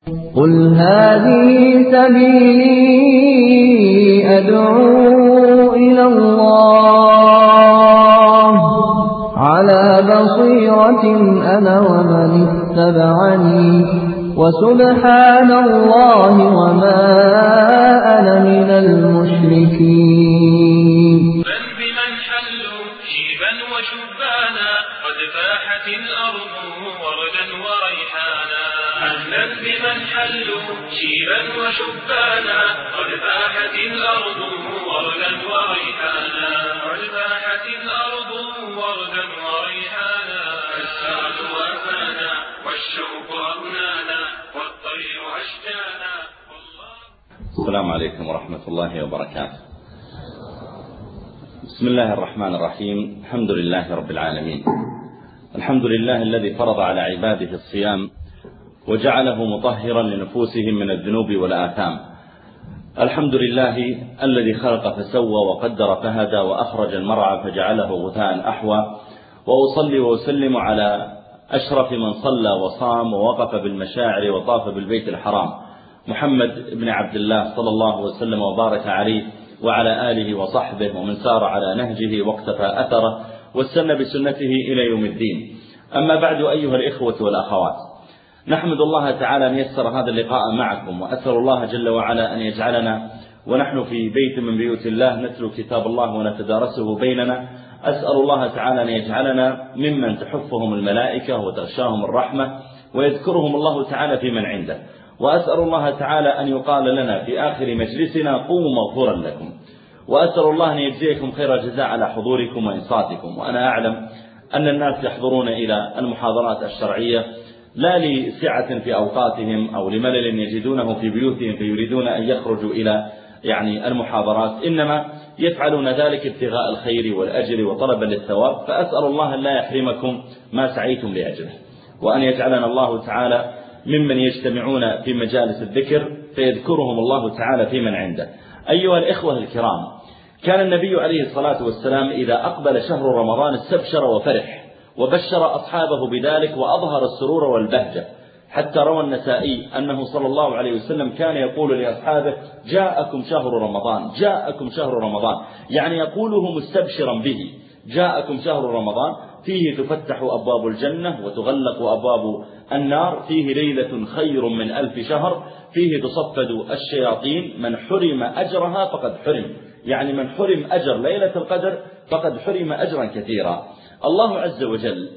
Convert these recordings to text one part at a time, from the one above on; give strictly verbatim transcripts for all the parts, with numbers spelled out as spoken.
قل هذه سبيلي أدعو إلى الله على بصيرة أنا ومن اتبعني وسبحان الله وما أنا من المشركين. بل بمن حلوا شيبا وشبانا قد فاحت الأرض وردا وريحانا. أهلا بمن حلوا شيبا وشبانا قد فاحت الأرض وردا وريحانا. قد فاحت الأرض وردا وريحانا. السعد وفانا والشوق أغنانا والطير أشجانا. السلام عليكم ورحمة الله وبركاته. بسم الله الرحمن الرحيم. الحمد لله رب العالمين. الحمد لله الذي فرض على عباده الصيام وجعله مطهرا لنفوسهم من الذنوب والآثام. الحمد لله الذي خلق فسوى وقدر فهدى وأخرج المرعى فجعله غثاء أحوى. وأصلي وأسلم على أشرف من صلى وصام ووقف بالمشاعر وطاف بالبيت الحرام، محمد بن عبد الله صلى الله وسلم وبارك عليه وعلى آله وصحبه ومن سار على نهجه واقتفى أثره واستنى بسنته إلى يوم الدين. أما بعد، أيها الإخوة والأخوات، نحمد الله تعالى أن يسر هذا اللقاء معكم، وأسأل الله جل وعلا أن يجعلنا ونحن في بيت من بيوت الله نتلو كتاب الله ونتدارسه بيننا. أسأل الله تعالى أن يجعلنا ممن تحفهم الملائكة وتغشاهم الرحمة ويذكرهم الله تعالى في من عنده. وأسأل الله تعالى أن يقال لنا في آخر مجلسنا قوموا مغفورا لكم. وأسأل الله أن يجزيكم خير الجزاء على حضوركم وإنصاتكم. وأنا أعلم أن الناس يحضرون إلى المحاضرات الشرعية لا لسعة في أوقاتهم أو لملل يجدونه في بيوتهم فيريدون أن يخرجوا إلى يعني المحاضرات، إنما يفعلون ذلك ابتغاء الخير والأجر وطلبا للثواب. فأسأل الله أن لا يحرمكم ما سعيتم لأجله، وأن يجعلنا الله تعالى ممن يجتمعون في مجالس الذكر فيذكرهم الله تعالى في من عنده. أيها الإخوة الكرام، كان النبي عليه الصلاة والسلام إذا أقبل شهر رمضان استبشر وفرح وبشر أصحابه بذلك وأظهر السرور والبهجة، حتى روى النسائي أنه صلى الله عليه وسلم كان يقول لأصحابه: جاءكم شهر رمضان، جاءكم شهر رمضان، يعني يقوله مستبشرا به. جاءكم شهر رمضان فيه تفتح أبواب الجنة وتغلق أبواب النار، فيه ليلة خير من ألف شهر، فيه تصفد الشياطين، من حرم أجرها فقد حرم، يعني من حرم أجر ليلة القدر فقد حرم أجرا كثيرا. الله عز وجل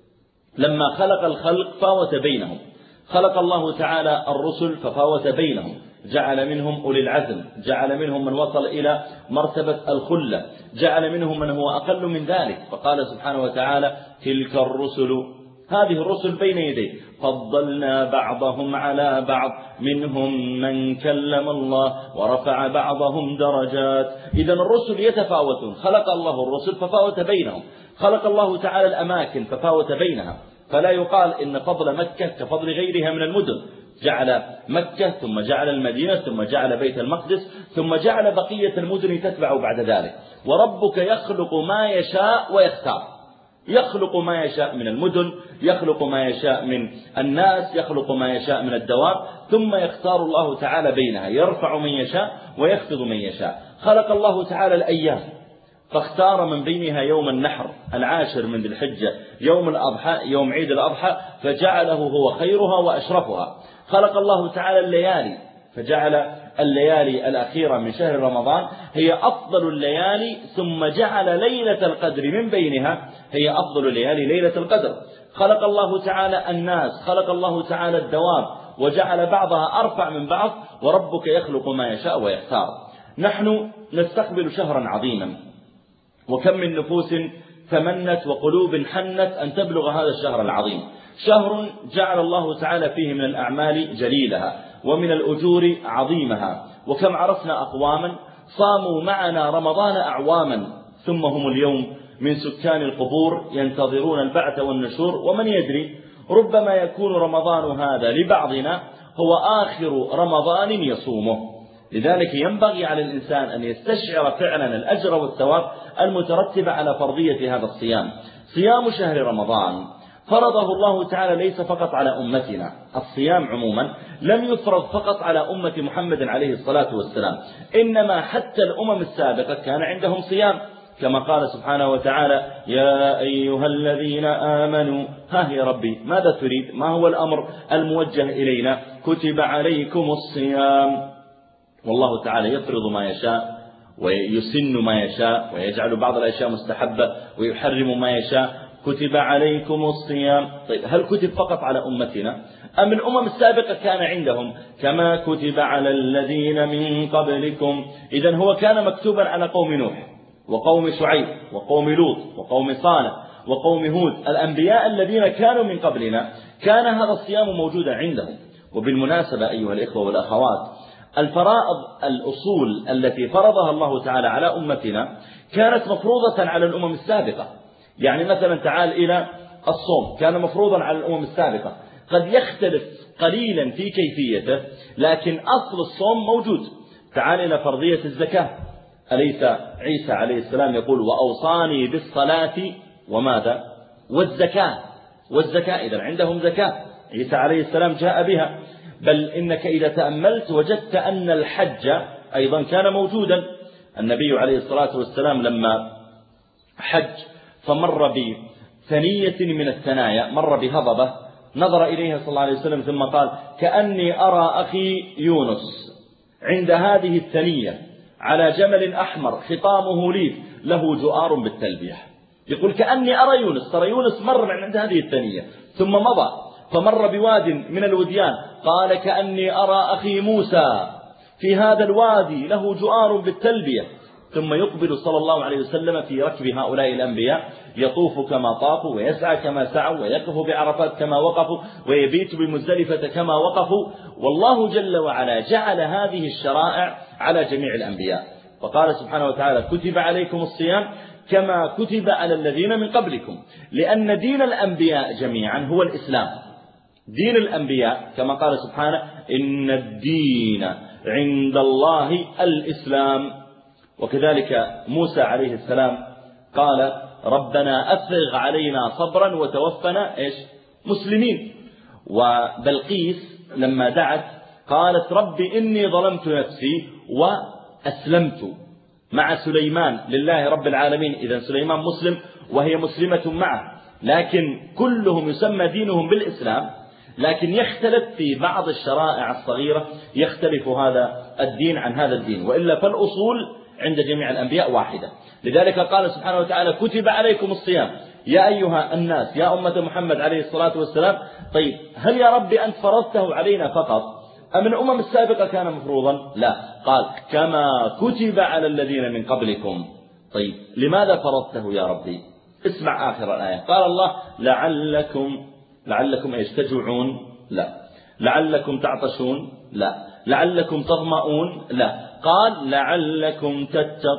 لما خلق الخلق فاوت بينهم، خلق الله تعالى الرسل ففاوت بينهم، جعل منهم أولي العزم، جعل منهم من وصل إلى مرتبة الخلة، جعل منهم من هو أقل من ذلك. فقال سبحانه وتعالى: تلك الرسل، هذه الرسل بين يديه، فضلنا بعضهم على بعض، منهم من كلم الله ورفع بعضهم درجات. إذا الرسل يتفاوتون، خلق الله الرسل ففاوت بينهم، خلق الله تعالى الأماكن ففاوت بينها. فلا يقال إن فضل مكة كفضل غيرها من المدن، جعل مكة ثم جعل المدينة ثم جعل بيت المقدس ثم جعل بقية المدن تتبع بعد ذلك. وربك يخلق ما يشاء ويختار، يخلق ما يشاء من المدن، يخلق ما يشاء من الناس، يخلق ما يشاء من الدواب، ثم يختار الله تعالى بينها، يرفع من يشاء ويخفض من يشاء. خلق الله تعالى الأيام فاختار من بينها يوم النحر العاشر من ذي الحجة، يوم الأضحى، يوم عيد الأضحى، فجعله هو خيرها وأشرفها. خلق الله تعالى الليالي فجعل الليالي الأخيرة من شهر رمضان هي أفضل الليالي، ثم جعل ليلة القدر من بينها هي أفضل الليالي ليلة القدر. خلق الله تعالى الناس، خلق الله تعالى الدواب، وجعل بعضها أرفع من بعض. وربك يخلق ما يشاء ويختار. نحن نستقبل شهرا عظيما، وكم من نفوس تمنت وقلوب حنت أن تبلغ هذا الشهر العظيم، شهر جعل الله تعالى فيه من الأعمال جليلها ومن الأجور عظيمها. وكم عرفنا أقواما صاموا معنا رمضان أعواما، ثم هم اليوم من سكان القبور ينتظرون البعث والنشور. ومن يدري، ربما يكون رمضان هذا لبعضنا هو آخر رمضان يصومه. لذلك ينبغي على الإنسان أن يستشعر فعلا الأجر والثواب المترتب على فرضية هذا الصيام. صيام شهر رمضان فرضه الله تعالى ليس فقط على أمتنا، الصيام عموما لم يفرض فقط على أمة محمد عليه الصلاة والسلام، إنما حتى الأمم السابقة كان عندهم صيام، كما قال سبحانه وتعالى: يا أيها الذين آمنوا. ها يا ربي ماذا تريد؟ ما هو الأمر الموجه إلينا؟ كتب عليكم الصيام. والله تعالى يفرض ما يشاء ويسن ما يشاء ويجعل بعض الأشياء مستحبة ويحرم ما يشاء. كتب عليكم الصيام. طيب هل كتب فقط على أمتنا أم الأمم السابقة كان عندهم؟ كما كتب على الذين من قبلكم. إذن هو كان مكتوبا على قوم نوح وقوم شعيب وقوم لوط وقوم صالح وقوم هود، الأنبياء الذين كانوا من قبلنا كان هذا الصيام موجودا عندهم. وبالمناسبة أيها الإخوة والأخوات، الفرائض الأصول التي فرضها الله تعالى على أمتنا كانت مفروضة على الأمم السابقة. يعني مثلا تعال إلى الصوم، كان مفروضا على الأمم السابقة، قد يختلف قليلا في كيفيته لكن أصل الصوم موجود. تعال إلى فرضية الزكاة، أليس عيسى عليه السلام يقول: وأوصاني بالصلاة وماذا؟ والزكاة. والزكاة إذن عندهم زكاة، عيسى عليه السلام جاء بها. بل إنك إذا تأملت وجدت أن الحج أيضا كان موجودا. النبي عليه الصلاة والسلام لما حج فمر بثنية من الثنايا، مر بهضبة، نظر إليها صلى الله عليه وسلم ثم قال: كأني أرى أخي يونس عند هذه الثنية على جمل أحمر خطامه ليف له جؤار بالتلبية. يقول: كأني أرى يونس. ترى يونس مر من عند هذه الثنية ثم مضى فمر بواد من الوديان، قال: كأني أرى أخي موسى في هذا الوادي له جؤار بالتلبية. ثم يقبل صلى الله عليه وسلم في ركب هؤلاء الأنبياء، يطوف كما طافوا ويسعى كما سعوا ويقف بعرفات كما وقفوا ويبيت بمزدلفة كما وقفوا. والله جل وعلا جعل هذه الشرائع على جميع الأنبياء، وقال سبحانه وتعالى: كتب عليكم الصيام كما كتب على الذين من قبلكم. لأن دين الأنبياء جميعا هو الإسلام. دين الأنبياء كما قال سبحانه: إن الدين عند الله الإسلام. وكذلك موسى عليه السلام قال: ربنا أفرغ علينا صبرا وتوفنا إيش؟ مسلمين. وبلقيس لما دعت قالت: رب إني ظلمت نفسي وأسلمت مع سليمان لله رب العالمين. إذن سليمان مسلم وهي مسلمة معه، لكن كلهم يسمى دينهم بالإسلام، لكن يختلف في بعض الشرائع الصغيرة، يختلف هذا الدين عن هذا الدين، وإلا فالأصول عند جميع الأنبياء واحدة. لذلك قال سبحانه وتعالى: كتب عليكم الصيام يا أيها الناس، يا أمة محمد عليه الصلاة والسلام. طيب هل يا رب أنت فرضته علينا فقط أم الأمم السابقة كان مفروضا؟ لا، قال: كما كتب على الذين من قبلكم. طيب لماذا فرضته يا ربي؟ اسمع آخر الآية، قال الله: لعلكم لعلكم ايش؟ تجوعون؟ لا. لعلكم تعطشون؟ لا. لعلكم تظمؤون؟ لا. قال: لعلكم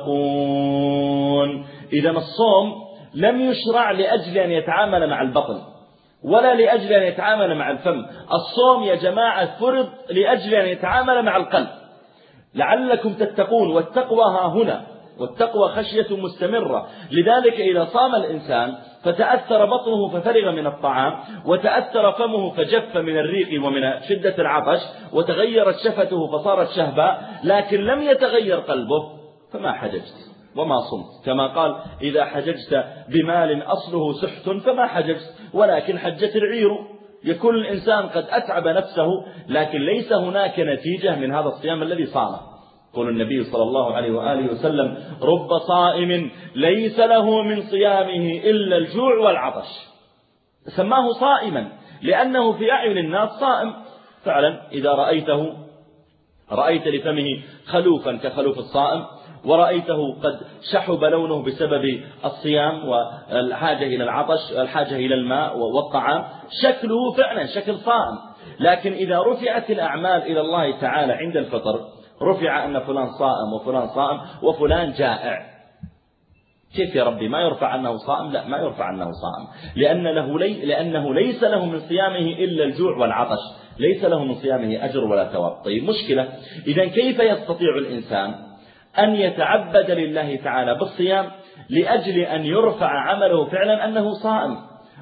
تتقون. إذا الصوم لم يشرع لأجل أن يتعامل مع البطن ولا لأجل أن يتعامل مع الفم. الصوم يا جماعة فرض لأجل أن يتعامل مع القلب. لعلكم تتقون، والتقوى ها هنا، والتقوى خشية مستمرة. لذلك إذا صام الإنسان فتأثر بطنه ففرغ من الطعام، وتأثر فمه فجف من الريق ومن شدة العطش، وتغيرت شفته فصارت شهباء، لكن لم يتغير قلبه، فما حججت وما صمت. كما قال: إذا حججت بمال أصله سحت فما حججت، ولكن حجت العير. يكون الإنسان قد أتعب نفسه لكن ليس هناك نتيجة من هذا الصيام الذي صامه. قول النبي صلى الله عليه وآله وسلم: رب صائم ليس له من صيامه إلا الجوع والعطش. سماه صائما لأنه في أعين الناس صائم فعلا. إذا رأيته رأيت لفمه خلوفا كخلوف الصائم، ورأيته قد شحب لونه بسبب الصيام والحاجة إلى العطش، الحاجة إلى الماء والطعام، شكله فعلا شكل صائم. لكن إذا رفعت الأعمال إلى الله تعالى عند الفطر، رفع أن فلان صائم وفلان صائم وفلان جائع. كيف يا ربي ما يرفع أنه صائم؟ لا، ما يرفع أنه صائم، لأن له لي لأنه ليس له من صيامه إلا الجوع والعطش، ليس له من صيامه أجر ولا ثواب. طيب مشكلة، إذا كيف يستطيع الإنسان أن يتعبد لله تعالى بالصيام لأجل أن يرفع عمله فعلا أنه صائم،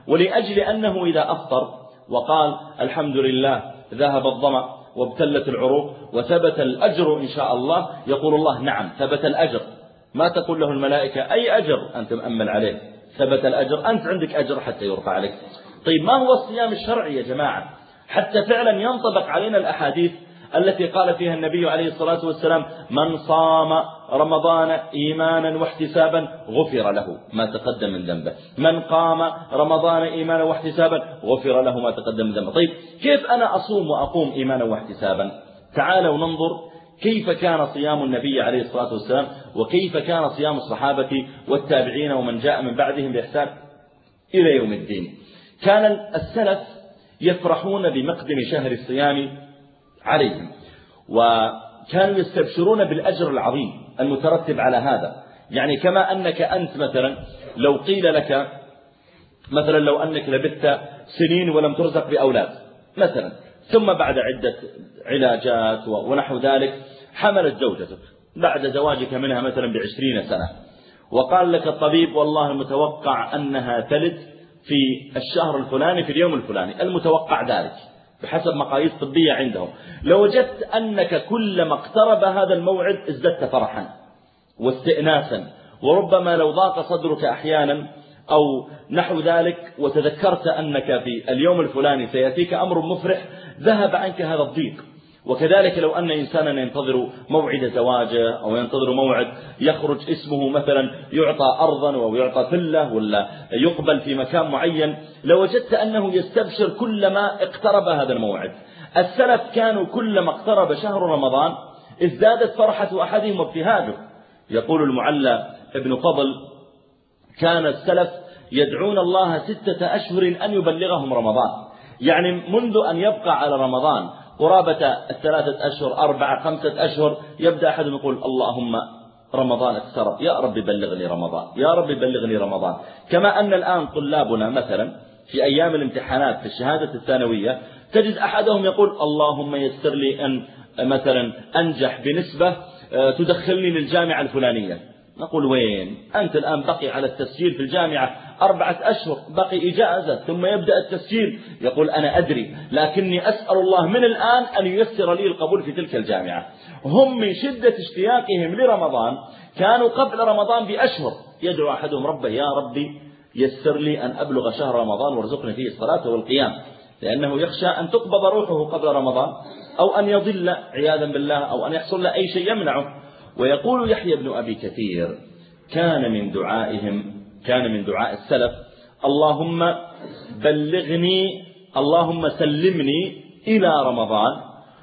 ولأجل أنه إذا أفطر وقال الحمد لله ذهب الظمأ وابتلت العروق وثبت الأجر إن شاء الله، يقول الله نعم ثبت الأجر. ما تقول له الملائكة أي أجر أنت مأمل عليه، ثبت الأجر، أنت عندك أجر حتى يرفع عليك. طيب ما هو الصيام الشرعي يا جماعة حتى فعلا ينطبق علينا الأحاديث التي قال فيها النبي عليه الصلاة والسلام من صام رمضان إيمانا واحتسابا غفر له ما تقدم من ذنبه، من قام رمضان إيمانا واحتسابا غفر له ما تقدم من ذنبه. طيب كيف أنا أصوم وأقوم إيمانا واحتسابا؟ تعالوا ننظر كيف كان صيام النبي عليه الصلاة والسلام وكيف كان صيام الصحابة والتابعين ومن جاء من بعدهم بإحسان إلى يوم الدين. كان السلف يفرحون بمقدم شهر الصيام عليهم، وكانوا يستبشرون بالأجر العظيم المترتب على هذا. يعني كما أنك أنت مثلا لو قيل لك مثلا لو أنك لبثت سنين ولم ترزق بأولاد مثلا، ثم بعد عدة علاجات ونحو ذلك حملت زوجتك بعد زواجك منها مثلا بعشرين سنة، وقال لك الطبيب والله المتوقع أنها تلد في الشهر الفلاني في اليوم الفلاني، المتوقع ذلك بحسب مقاييس طبية عندهم، لوجدت أنك كلما اقترب هذا الموعد ازددت فرحا واستئناسا، وربما لو ضاق صدرك أحيانا أو نحو ذلك وتذكرت أنك في اليوم الفلاني سيأتيك أمر مفرح ذهب عنك هذا الضيق. وكذلك لو أن إنسانا ينتظر موعد زواجه أو ينتظر موعد يخرج اسمه مثلا يعطى أرضا أو يعطى فلة ولا يقبل في مكان معين، لوجدت أنه يستبشر كلما اقترب هذا الموعد. السلف كانوا كلما اقترب شهر رمضان ازدادت فرحة أحدهم وابتهاجه. يقول المعلى ابن فضل كان السلف يدعون الله ستة أشهر أن يبلغهم رمضان، يعني منذ أن يبقى على رمضان قرابة الثلاثة أشهر أربعة خمسة أشهر يبدأ أحد يقول اللهم رمضان اقترب يا رب بلغني رمضان يا رب بلغني رمضان. كما أن الآن طلابنا مثلا في أيام الامتحانات في الشهادة الثانوية تجد أحدهم يقول اللهم يسر لي أن مثلا أنجح بنسبة تدخلني للجامعة الفلانية. نقول وين أنت الآن؟ بقي على التسجيل في الجامعة أربعة أشهر، بقي إجازة ثم يبدأ التسجيل. يقول أنا أدري لكني أسأل الله من الآن أن ييسر لي القبول في تلك الجامعة. هم من شدة اشتياقهم لرمضان كانوا قبل رمضان بأشهر يدعو أحدهم ربه يا ربي يسر لي أن أبلغ شهر رمضان وارزقني فيه الصلاة والقيام، لأنه يخشى أن تقبض روحه قبل رمضان أو أن يضل عياذا بالله أو أن يحصل له أي شيء يمنعه. ويقول يحيى بن أبي كثير كان من دعائهم كان من دعاء السلف اللهم بلغني اللهم سلمني إلى رمضان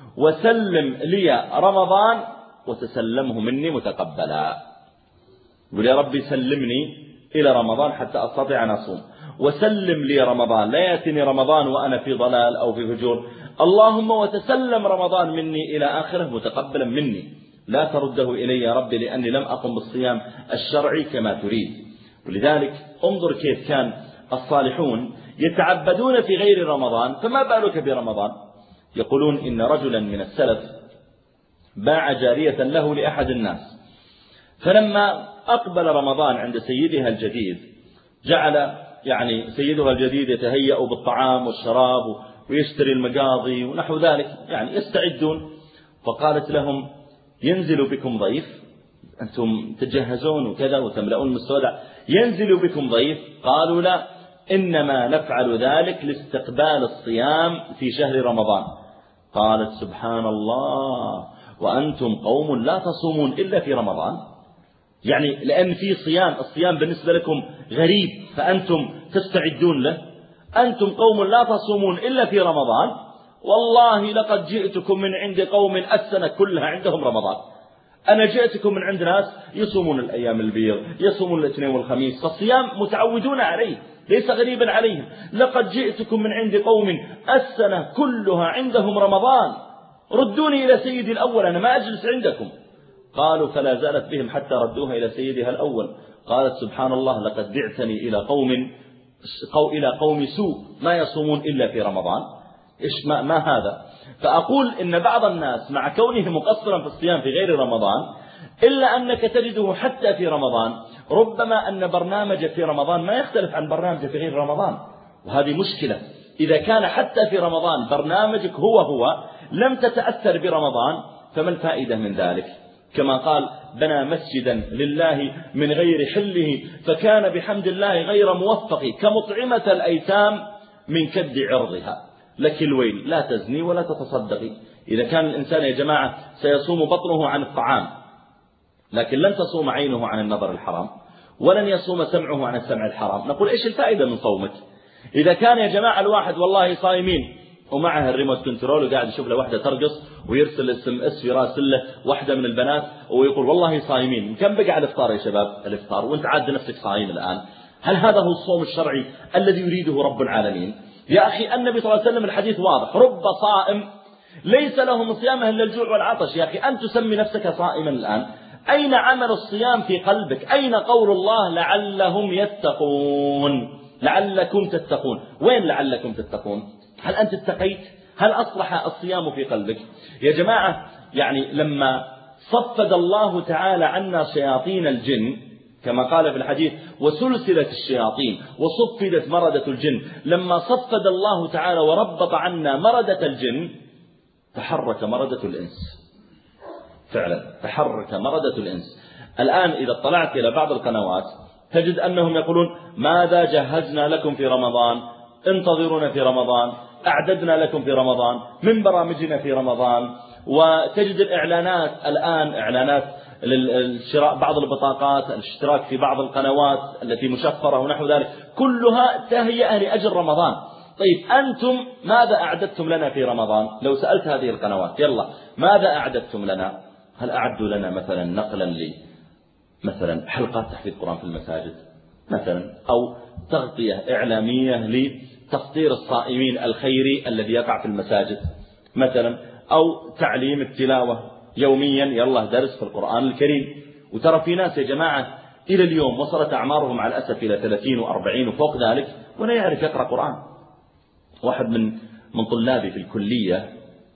وسلم لي رمضان وتسلمه مني متقبلا. يقول يا ربي سلمني إلى رمضان حتى أستطيع أن أصوم، وسلم لي رمضان لا يأتيني رمضان وأنا في ضلال أو في فجور، اللهم وتسلم رمضان مني إلى آخره متقبلا مني، لا ترده إلي يا ربي لأني لم أقم بالصيام الشرعي كما تريد. ولذلك انظر كيف كان الصالحون يتعبدون في غير رمضان، فما بالك برمضان. يقولون إن رجلا من السلف باع جارية له لأحد الناس، فلما أقبل رمضان عند سيدها الجديد جعل يعني سيدها الجديد يتهيأ بالطعام والشراب ويشتري المقاضي ونحو ذلك، يعني يستعدون. فقالت لهم ينزل بكم ضيف، أنتم تجهزون وكذا وتملؤون المستودع، ينزل بكم ضيف. قالوا لا، إنما نفعل ذلك لاستقبال الصيام في شهر رمضان. قالت سبحان الله وأنتم قوم لا تصومون إلا في رمضان، يعني لأن في صيام، الصيام بالنسبة لكم غريب فأنتم تستعدون له. أنتم قوم لا تصومون إلا في رمضان، والله لقد جئتكم من عند قوم السنة كلها عندهم رمضان. أنا جئتكم من عند ناس يصومون الأيام البيض، يصومون الاثنين والخميس، فالصيام متعودون عليه ليس غريبا عليهم. لقد جئتكم من عند قوم السنة كلها عندهم رمضان، ردوني إلى سيدي الأول أنا ما أجلس عندكم. قالوا فلا زالت بهم حتى ردوها إلى سيدها الأول. قالت سبحان الله لقد بعتني إلى قوم قو إلى قوم سوء ما يصومون إلا في رمضان. إيش ما, ما هذا؟ فأقول إن بعض الناس مع كونه مقصرا في الصيام في غير رمضان إلا أنك تجده حتى في رمضان ربما أن برنامج في رمضان ما يختلف عن برنامج في غير رمضان. وهذه مشكلة. إذا كان حتى في رمضان برنامجك هو هو لم تتأثر برمضان فما الفائدة من ذلك؟ كما قال بنى مسجدا لله من غير حله فكان بحمد الله غير موفق كمطعمة الأيتام من كد عرضها. لك الويل، لا تزني ولا تتصدقي. إذا كان الإنسان يا جماعة سيصوم بطنه عن الطعام لكن لن تصوم عينه عن النظر الحرام ولن يصوم سمعه عن السمع الحرام، نقول إيش الفائدة من صومك؟ إذا كان يا جماعة الواحد والله صايمين ومعه الريموت كنترول وقاعد يشوف له واحدة ترقص ويرسل اس ام اس ويراسل له واحدة من البنات ويقول والله صايمين، كم بقى على الافطار يا شباب؟ الافطار وانت عاد نفسك صايم الآن. هل هذا هو الصوم الشرعي الذي يريده رب العالمين؟ يا أخي النبي صلى الله عليه وسلم الحديث واضح، رب صائم ليس له من صيامه إلا الجوع والعطش. يا أخي أنت تسمي نفسك صائما الآن، أين عمل الصيام في قلبك؟ أين قول الله لعلهم يتقون؟ لعلكم تتقون، وين لعلكم تتقون؟ هل أنت اتقيت؟ هل أصلح الصيام في قلبك؟ يا جماعة يعني لما صفد الله تعالى عنا شياطين الجن كما قال في الحديث وسلسلة الشياطين وصفدت مردة الجن، لما صفد الله تعالى وربط عنا مردة الجن تحرك مردة الإنس، فعلا تحرك مردة الإنس. الآن إذا اطلعت إلى بعض القنوات تجد أنهم يقولون ماذا جهزنا لكم في رمضان، انتظرونا في رمضان، أعددنا لكم في رمضان، من برامجنا في رمضان. وتجد الإعلانات الآن إعلانات للشراء بعض البطاقات، الاشتراك في بعض القنوات التي مشفرة ونحو ذلك، كلها تهيئة لأجل رمضان. طيب أنتم ماذا أعددتم لنا في رمضان؟ لو سألت هذه القنوات يلا ماذا أعددتم لنا؟ هل أعدوا لنا مثلا نقلا لي مثلا حلقات تحفيظ القرآن في المساجد مثلا، أو تغطية إعلامية لتفطير الصائمين الخيري الذي يقع في المساجد مثلا، أو تعليم التلاوة يوميا يلا درس في القرآن الكريم؟ وترى في ناس يا جماعة إلى اليوم وصلت أعمارهم مع الأسف إلى ثلاثين وأربعين وفوق ذلك ولا يعرف يقرأ قرآن. واحد من من طلابي في الكلية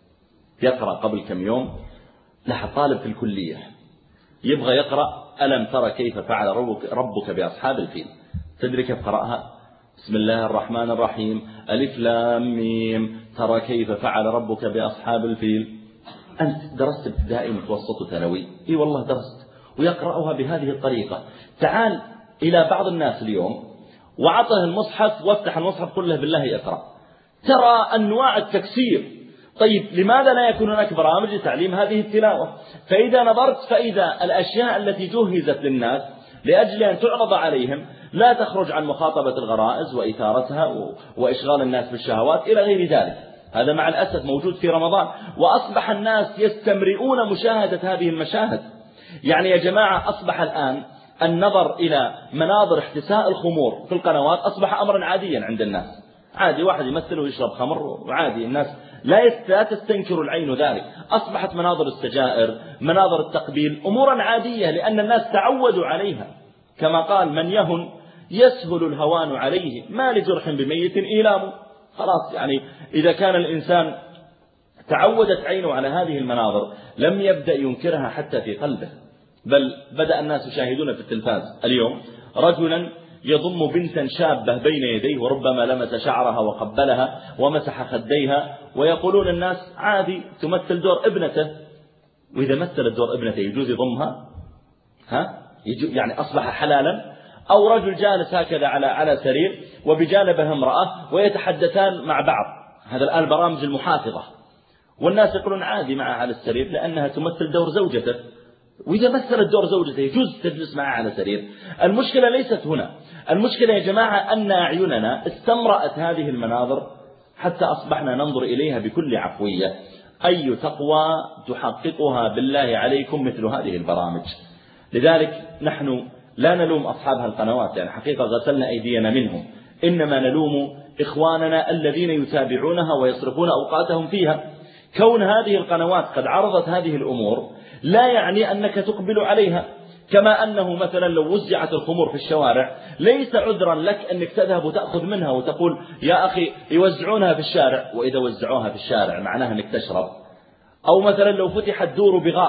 يقرأ قبل كم يوم، له طالب في الكلية يبغى يقرأ ألم ترى كيف فعل ربك, ربك بأصحاب الفيل. تدري كيف قرأها؟ بسم الله الرحمن الرحيم ألف لام ميم ترى كيف فعل ربك بأصحاب الفيل. أنت درست ابتدائي متوسط وثانوي؟ إي والله درست. ويقرأها بهذه الطريقة. تعال إلى بعض الناس اليوم وعطه المصحف وافتح المصحف قل له بالله اقرأ، ترى أنواع التكسير. طيب لماذا لا يكون هناك برامج لتعليم هذه التلاوة؟ فإذا نظرت فإذا الأشياء التي جهزت للناس لأجل أن تعرض عليهم لا تخرج عن مخاطبة الغرائز وإثارتها وإشغال الناس بالشهوات إلى غير ذلك. هذا مع الأسف موجود في رمضان، وأصبح الناس يستمرئون مشاهدة هذه المشاهد. يعني يا جماعة أصبح الآن النظر إلى مناظر احتساء الخمور في القنوات أصبح أمرا عاديا عند الناس. عادي واحد يمثل ويشرب خمر وعادي الناس لا تستنكر العين ذلك. أصبحت مناظر السجائر مناظر التقبيل أمورا عادية لأن الناس تعودوا عليها. كما قال من يهن يسهل الهوان عليه ما لجرح بميت إيلام. خلاص يعني إذا كان الإنسان تعودت عينه على هذه المناظر لم يبدأ ينكرها حتى في قلبه، بل بدأ الناس يشاهدون في التلفاز اليوم رجلا يضم بنتا شابة بين يديه وربما لمس شعرها وقبلها ومسح خديها، ويقولون الناس عادي تمثل دور ابنته، وإذا مثلت دور ابنته يجوز يضمها؟ ها؟ يعني أصبح حلالا؟ أو رجل جالس هكذا على على سرير وبجانبه امرأة ويتحدثان مع بعض، هذا الآن برامج المحافظة، والناس يقولون عادي معها على السرير لأنها تمثل دور زوجته، وإذا مثلت دور زوجته يجوز تجلس معها على سرير. المشكلة ليست هنا، المشكلة يا جماعة أن أعيننا استمرأت هذه المناظر حتى أصبحنا ننظر إليها بكل عفوية. أي تقوى تحققها بالله عليكم مثل هذه البرامج؟ لذلك نحن لا نلوم أصحاب القنوات، يعني حقيقة غسلنا أيدينا منهم، إنما نلوم إخواننا الذين يتابعونها ويصرفون أوقاتهم فيها. كون هذه القنوات قد عرضت هذه الأمور لا يعني أنك تقبل عليها، كما أنه مثلا لو وزعت الخمور في الشوارع ليس عذرا لك أنك تذهب وتأخذ منها وتقول يا أخي يوزعونها في الشارع، وإذا وزعوها في الشارع معناها أنك تشرب. أو مثلا لو فتحت دور بغاء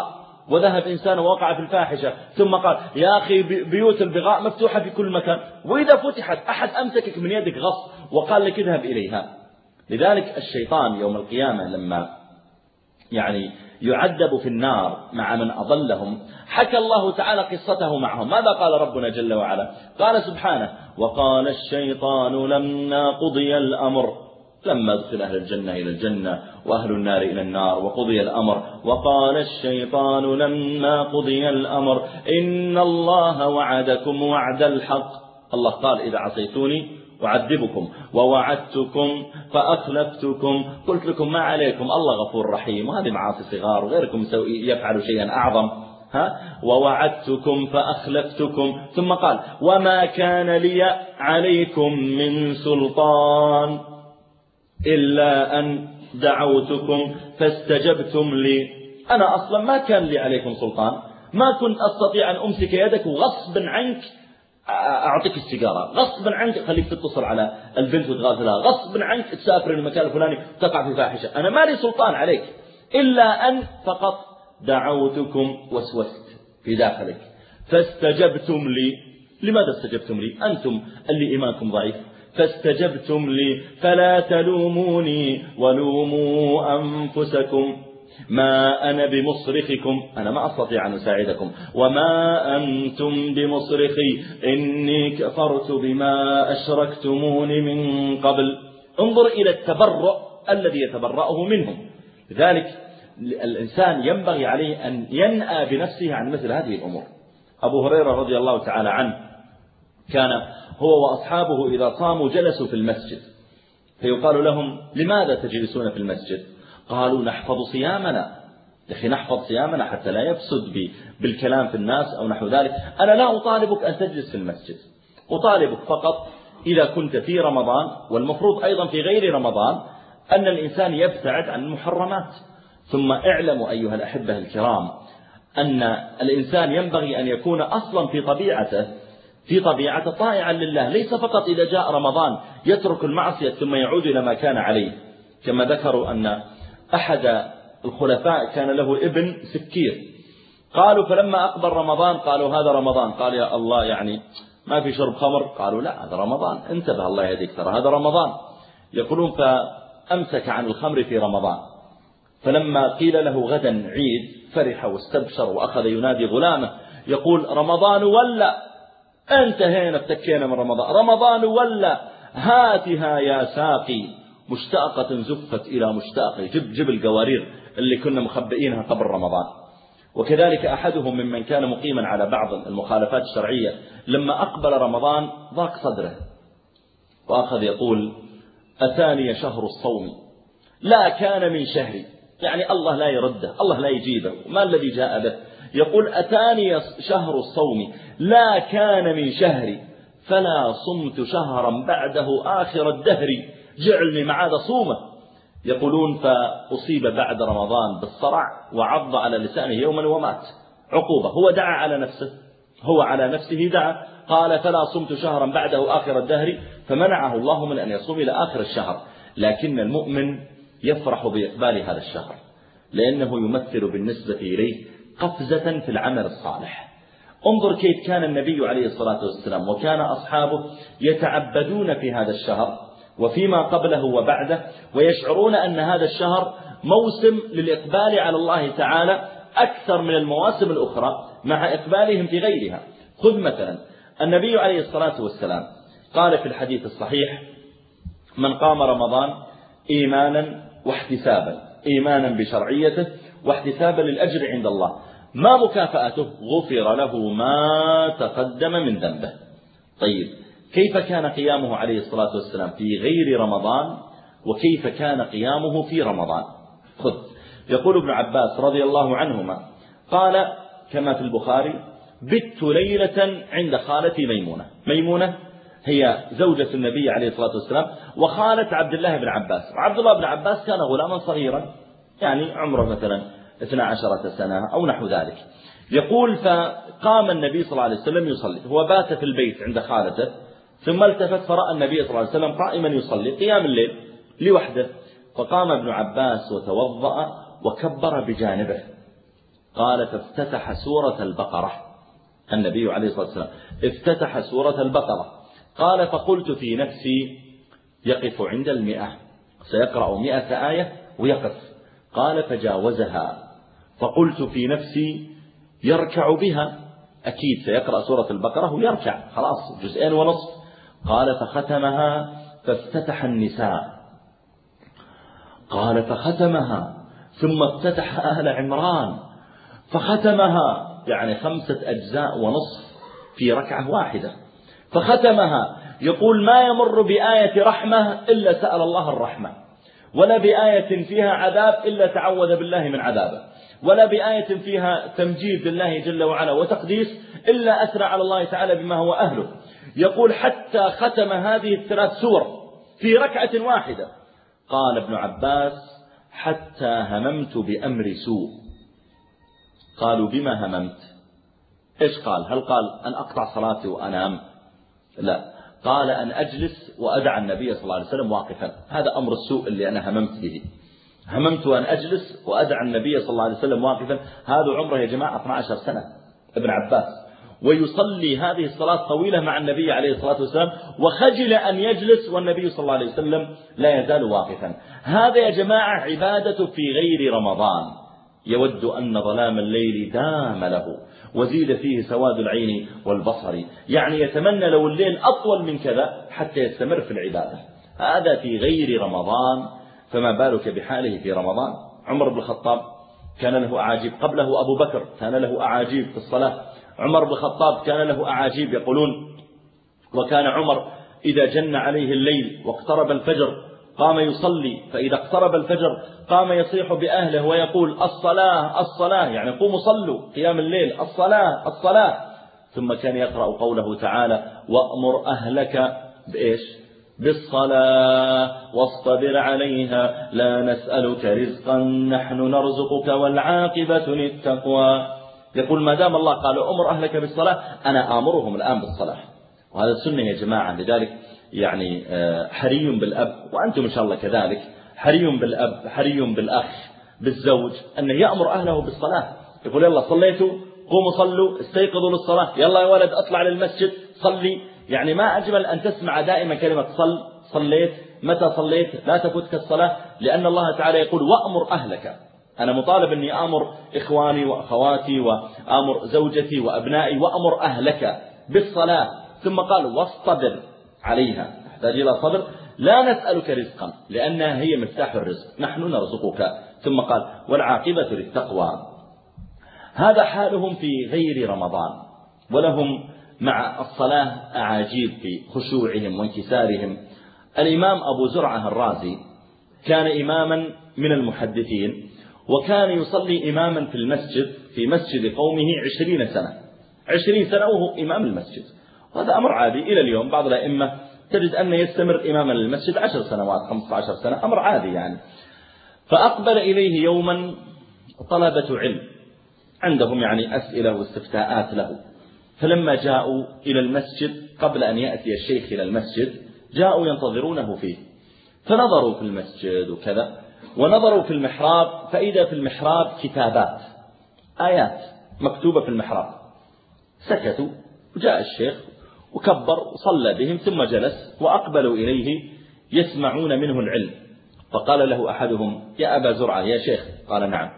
وذهب إنسان ووقع في الفاحشة ثم قال يا أخي بيوت البغاء مفتوحة في كل مكان، وإذا فتحت أحد أمسكك من يدك غصب وقال لك اذهب إليها. لذلك الشيطان يوم القيامة لما يعني يعذب في النار مع من أضلهم، حكى الله تعالى قصته معهم. ماذا قال ربنا جل وعلا؟ قال سبحانه وقال الشيطان لما قضي الأمر، لما ادخل أهل الجنة إلى الجنة وأهل النار إلى النار وقضي الأمر، وقال الشيطان لما قضي الأمر إن الله وعدكم وعد الحق. الله قال إذا عصيتوني أعذبكم ووعدتكم فأخلفتكم، قلت لكم ما عليكم، الله غفور رحيم، وهذه معاصي صغار وغيركم يفعل شيئا أعظم، ها ووعدتكم فأخلفتكم. ثم قال وما كان لي عليكم من سلطان إلا أن دعوتكم فاستجبتم لي. أنا أصلا ما كان لي عليكم سلطان، ما كنت أستطيع أن أمسك يدك وغصبا عنك أعطيك السيجارة، غصبا عنك خليك تتصل على البنت وتغازلها، غصبا عنك تسافر المكان الفلاني تقع في فاحشة، أنا ما لي سلطان عليك إلا أن فقط دعوتكم وسوست في داخلك فاستجبتم لي. لماذا استجبتم لي؟ أنتم اللي إيمانكم ضعيف. فاستجبتم لي فلا تلوموني ولوموا أنفسكم ما أنا بمصرخكم، أنا ما أستطيع أن أساعدكم، وما أنتم بمصرخي إني كفرت بما أشركتمون من قبل. انظر إلى التبرؤ الذي يتبرأه منهم. لذلك الإنسان ينبغي عليه أن ينأى بنفسه عن مثل هذه الأمور. أبو هريرة رضي الله تعالى عنه كان هو وأصحابه إذا صاموا جلسوا في المسجد، فيقال لهم لماذا تجلسون في المسجد؟ قالوا نحفظ صيامنا. يا أخي نحفظ صيامنا حتى لا يفسد بالكلام في الناس أو نحو ذلك. أنا لا أطالبك أن تجلس في المسجد، أطالبك فقط إذا كنت في رمضان، والمفروض أيضا في غير رمضان، أن الإنسان يبتعد عن المحرمات. ثم اعلموا أيها الأحبة الكرام أن الإنسان ينبغي أن يكون أصلا في طبيعته في طبيعته طائعا لله، ليس فقط إذا جاء رمضان يترك المعصية ثم يعود إلى ما كان عليه. كما ذكروا أن أحد الخلفاء كان له ابن سكير، قالوا فلما أقبل رمضان قالوا هذا رمضان، قال يا الله يعني ما في شرب خمر؟ قالوا لا هذا رمضان، انتبه الله يهديك ترى هذا رمضان. يقولون فأمسك عن الخمر في رمضان، فلما قيل له غدا عيد فرح واستبشر وأخذ ينادي غلامه يقول رمضان ولا، انتهينا ابتكينا من رمضان، رمضان ولا، هاتها يا ساقي مشتاقة زفت إلى مشتاق، جب جب القوارير اللي كنا مخبئينها قبل رمضان. وكذلك أحدهم ممن كان مقيما على بعض المخالفات الشرعية لما أقبل رمضان ضاق صدره وأخذ يقول أتاني شهر الصوم لا كان من شهري، يعني الله لا يرده، الله لا يجيبه، ما الذي جاء به؟ يقول أتاني شهر الصوم لا كان من شهري فلا صمت شهرا بعده آخر الدهر جعلني معاذ صومه. يقولون فأصيب بعد رمضان بالصرع وعض على لسانه يوما ومات عقوبة. هو دعا على نفسه، هو على نفسه دعا، قال فلا صمت شهرا بعده آخر الدهر، فمنعه الله من أن يصوم إلى آخر الشهر. لكن المؤمن يفرح بإقبال هذا الشهر لأنه يمثل بالنسبة إليه قفزة في العمل الصالح. انظر كيف كان النبي عليه الصلاة والسلام وكان أصحابه يتعبدون في هذا الشهر وفيما قبله وبعده، ويشعرون أن هذا الشهر موسم للإقبال على الله تعالى أكثر من المواسم الأخرى مع إقبالهم في غيرها. خذ مثلا النبي عليه الصلاة والسلام قال في الحديث الصحيح من قام رمضان إيمانا واحتسابا، إيمانا بشرعيته واحتسابا للأجر عند الله، ما مكافأته؟ غفر له ما تقدم من ذنبه. طيب كيف كان قيامه عليه الصلاة والسلام في غير رمضان وكيف كان قيامه في رمضان؟ خذ يقول ابن عباس رضي الله عنهما قال كما في البخاري بت ليلة عند خالتي ميمونة. ميمونة هي زوجة النبي عليه الصلاة والسلام وخالة عبد الله بن عباس، وعبد الله بن عباس كان غلاما صغيرا يعني عمره مثلا اثنتا عشرة سنة أو نحو ذلك. يقول فقام النبي صلى الله عليه وسلم يصلي، هو بات في البيت عند خالته، ثم التفت فرأى النبي صلى الله عليه وسلم قائما يصلي قيام الليل لوحده، فقام ابن عباس وتوضأ وكبر بجانبه. قال فافتتح سورة البقرة، النبي عليه الصلاة والسلام افتتح سورة البقرة. قال فقلت في نفسي يقف عند المئة، سيقرأ مئة آية ويقف. قال فجاوزها، فقلت في نفسي يركع بها، أكيد سيقرأ سورة البقرة ويركع، خلاص جزئين ونصف. قال فختمها فافتتح النساء. قال فختمها ثم افتتح آل عمران فختمها، يعني خمسة أجزاء ونصف في ركعة واحدة. فختمها يقول ما يمر بآية رحمة إلا سأل الله الرحمة، ولا بآية فيها عذاب إلا تعوذ بالله من عذابه، ولا بآية فيها تمجيد لله جل وعلا وتقديس إلا أثنى على الله تعالى بما هو أهله. يقول حتى ختم هذه الثلاث سور في ركعة واحدة. قال ابن عباس حتى هممت بأمر سوء. قالوا بما هممت؟ إيش قال؟ هل قال أن أقطع صلاتي وأنام؟ لا، قال أن أجلس وأدع النبي صلى الله عليه وسلم واقفا، هذا أمر السوء اللي أنا هممت به. هممت أن أجلس وأدع النبي صلى الله عليه وسلم واقفا. هذا عمره يا جماعة اثنتي عشرة سنة ابن عباس، ويصلي هذه الصلاة طويلة مع النبي عليه الصلاة والسلام، وخجل أن يجلس والنبي صلى الله عليه وسلم لا يزال واقفا. هذا يا جماعة عبادة في غير رمضان. يود أن ظلام الليل دام له وزيد فيه سواد العين والبصر، يعني يتمنى لو الليل أطول من كذا حتى يستمر في العبادة. هذا في غير رمضان، فما بالك بحاله في رمضان. عمر بن الخطاب كان له أعاجيب، قبله أبو بكر كان له أعاجيب في الصلاة. عمر بن الخطاب كان له أعاجيب، يقولون وكان عمر إذا جن عليه الليل واقترب الفجر قام يصلي، فإذا اقترب الفجر قام يصيح بأهله ويقول الصلاة الصلاة، يعني قوموا صلوا قيام الليل، الصلاة الصلاة. ثم كان يقرأ قوله تعالى وأمر أهلك بإيش؟ بالصلاة واصطبر عليها لا نسألك رزقا نحن نرزقك والعاقبة للتقوى. يقول ما دام الله قال أمر أهلك بالصلاة أنا آمرهم الآن بالصلاة، وهذا السنة يا جماعة. لذلك يعني حري بالأب، وأنتم إن شاء الله كذلك، حري بالأب حري بالأخ بالزوج أنه يأمر أهله بالصلاة. يقول يلا صليتوا قوموا صلوا، استيقظوا للصلاة، يلا يا ولد أطلع للمسجد صلي. يعني ما أجمل أن تسمع دائما كلمة صل، صليت، متى صليت، لا تفوتك الصلاة، لأن الله تعالى يقول وأمر أهلك. أنا مطالب أني أمر إخواني وأخواتي وأمر زوجتي وأبنائي، وأمر أهلك بالصلاة. ثم قال واصطبر عليها، تحتاج إلى صبر، لا نسألك رزقا لأنها هي مفتاح الرزق، نحن نرزقك. ثم قال والعاقبة للتقوى. هذا حالهم في غير رمضان، ولهم مع الصلاة أعاجيب في خشوعهم وانكسارهم. الإمام أبو زرعة الرازي كان إماما من المحدثين، وكان يصلي إماما في المسجد في مسجد قومه عشرين سنة عشرين سنة وهو إمام المسجد. وهذا أمر عادي إلى اليوم. بعض الأئمة تجد أن يستمر إماما للمسجد عشر سنوات خمسة عشر سنة، أمر عادي يعني. فأقبل إليه يوما طلبة علم عندهم يعني أسئلة واستفتاءات له، فلما جاءوا إلى المسجد قبل أن يأتي الشيخ إلى المسجد جاءوا ينتظرونه فيه، فنظروا في المسجد وكذا، ونظروا في المحراب، فإذا في المحراب كتابات آيات مكتوبة في المحراب. سكتوا، وجاء الشيخ وكبر وصلى بهم، ثم جلس وأقبلوا إليه يسمعون منه العلم. فقال له أحدهم يا أبا زرعة يا شيخ. قال نعم.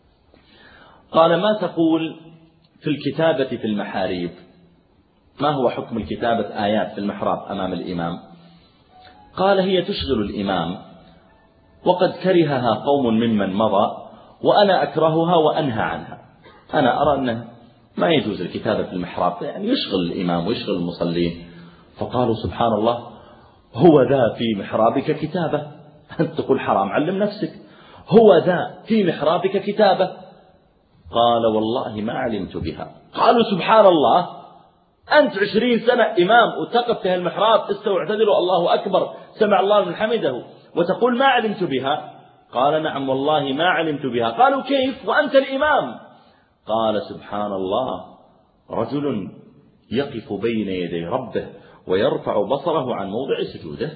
قال ما تقول في الكتابة في المحاريب؟ ما هو حكم الكتابة آيات في المحراب أمام الإمام؟ قال هي تشغل الإمام، وقد كرهها قوم ممن مضى، وأنا أكرهها وأنهى عنها. أنا أرى أنه ما يجوز الكتابة في المحراب، يعني يشغل الإمام ويشغل المصلين. فقالوا سبحان الله، هو ذا في محرابك كتابة؟ أنت تقول حرام، علم نفسك. هو ذا في محرابك كتابة؟ قال والله ما علمت بها. قالوا سبحان الله، أنت عشرين سنة إمام وتقف في المحراب، استوى اعتدلوا الله أكبر سمع الله من حمده، وتقول ما علمت بها؟ قال نعم والله ما علمت بها. قالوا كيف وأنت الإمام؟ قال سبحان الله، رجل يقف بين يدي ربه ويرفع بصره عن موضع سجوده.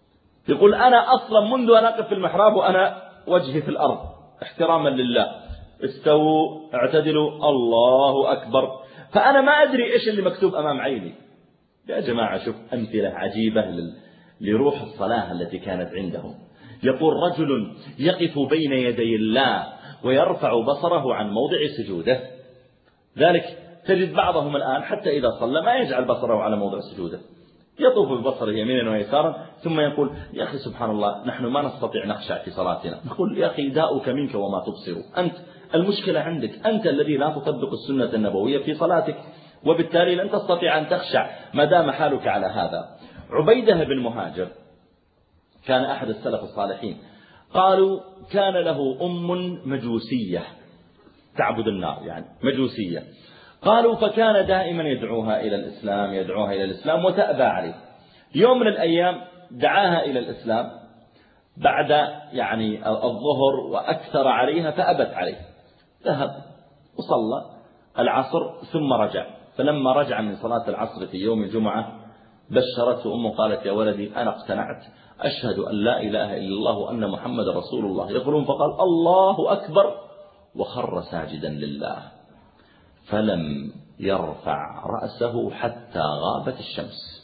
يقول أنا أصلا منذ أن أقف في المحراب وأنا وجهي في الأرض احتراما لله، استووا اعتدلوا الله أكبر، فأنا ما أدري إيش اللي مكتوب أمام عيني. يا جماعة شوف أمثلة عجيبة لروح الصلاة التي كانت عندهم. يقول رجل يقف بين يدي الله ويرفع بصره عن موضع سجوده، ذلك تجد بعضهم الآن حتى إذا صلى ما يجعل بصره على موضع سجوده، يطوف ببصره يمينا ويسارا ثم يقول يا أخي سبحان الله نحن ما نستطيع نخشع في صلاتنا. نقول يا أخي داؤك منك وما تبصر، أنت المشكلة عندك، أنت الذي لا تطبق السنة النبوية في صلاتك، وبالتالي لن تستطيع أن تخشع ما دام حالك على هذا. عبيدة بن مهاجر كان أحد السلف الصالحين، قالوا كان له أم مجوسية تعبد النار، يعني مجوسية. قالوا فكان دائما يدعوها إلى الإسلام يدعوها إلى الإسلام وتأبى عليه. يوم من الأيام دعاها إلى الإسلام بعد يعني الظهر وأكثر عليها فأبت عليه، ذهب وصلى العصر ثم رجع. فلما رجع من صلاة العصر في يوم الجمعة بشرته أمه قالت يا ولدي أنا اقتنعت، أشهد أن لا إله إلا الله وأن محمد رسول الله. يقولون فقال الله أكبر وخر ساجدا لله، فلم يرفع رأسه حتى غابت الشمس.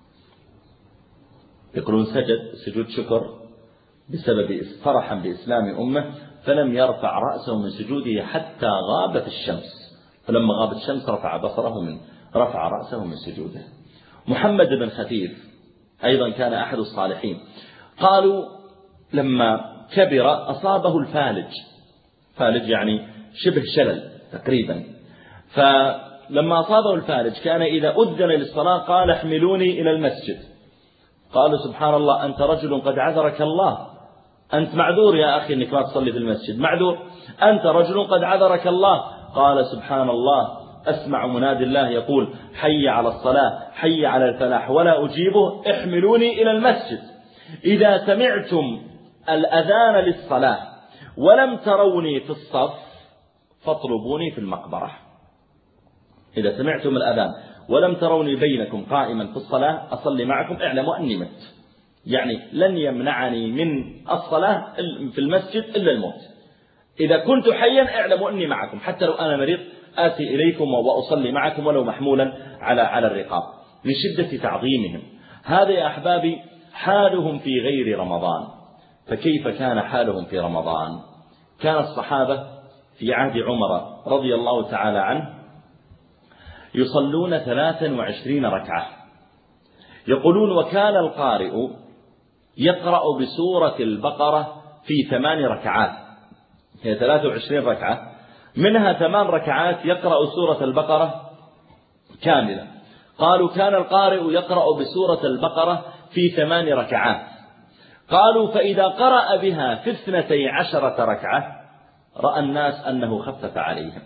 يقولون سجد سجود شكر بسبب فرحا بإسلام أمه، فلم يرفع رأسه من سجوده حتى غابت الشمس، فلما غابت الشمس رفع بصره من رفع رأسه من سجوده. محمد بن خفيف أيضا كان أحد الصالحين، قالوا لما كبر أصابه الفالج، فالج يعني شبه شلل تقريبا، فلما أصابه الفالج كان إذا أذن للصلاة قال احملوني إلى المسجد. قالوا سبحان الله أنت رجل قد عذرك الله، أنت معذور يا أخي أنك ما تصلي في المسجد، معذور، أنت رجل قد عذرك الله. قال سبحان الله أسمع منادي الله يقول حي على الصلاة حي على الفلاح ولا أجيبه، احملوني إلى المسجد. إذا سمعتم الأذان للصلاة ولم تروني في الصف فاطلبوني في المقبرة. إذا سمعتم الأذان ولم تروني بينكم قائما في الصلاة أصلي معكم اعلموا أني مت، يعني لن يمنعني من الصلاة في المسجد إلا الموت. إذا كنت حيا اعلموا أني معكم، حتى لو أنا مريض آتي إليكم وأصلي معكم ولو محمولا على على الرقاب، من شدة تعظيمهم. هذا يا أحبابي حالهم في غير رمضان، فكيف كان حالهم في رمضان؟ كان الصحابة في عهد عمر رضي الله تعالى عنه يصلون ثلاثا وعشرين ركعة. يقولون وكان القارئ يقرأ بسورة البقرة في ثمان ركعات، هي ثلاث وعشرين ركعة منها ثمان ركعات يقرأ سورة البقرة كاملة. قالوا كان القارئ يقرأ بسورة البقرة في ثمان ركعات. قالوا فإذا قرأ بها في اثنتي عشرة ركعة رأى الناس أنه خفف عليهم،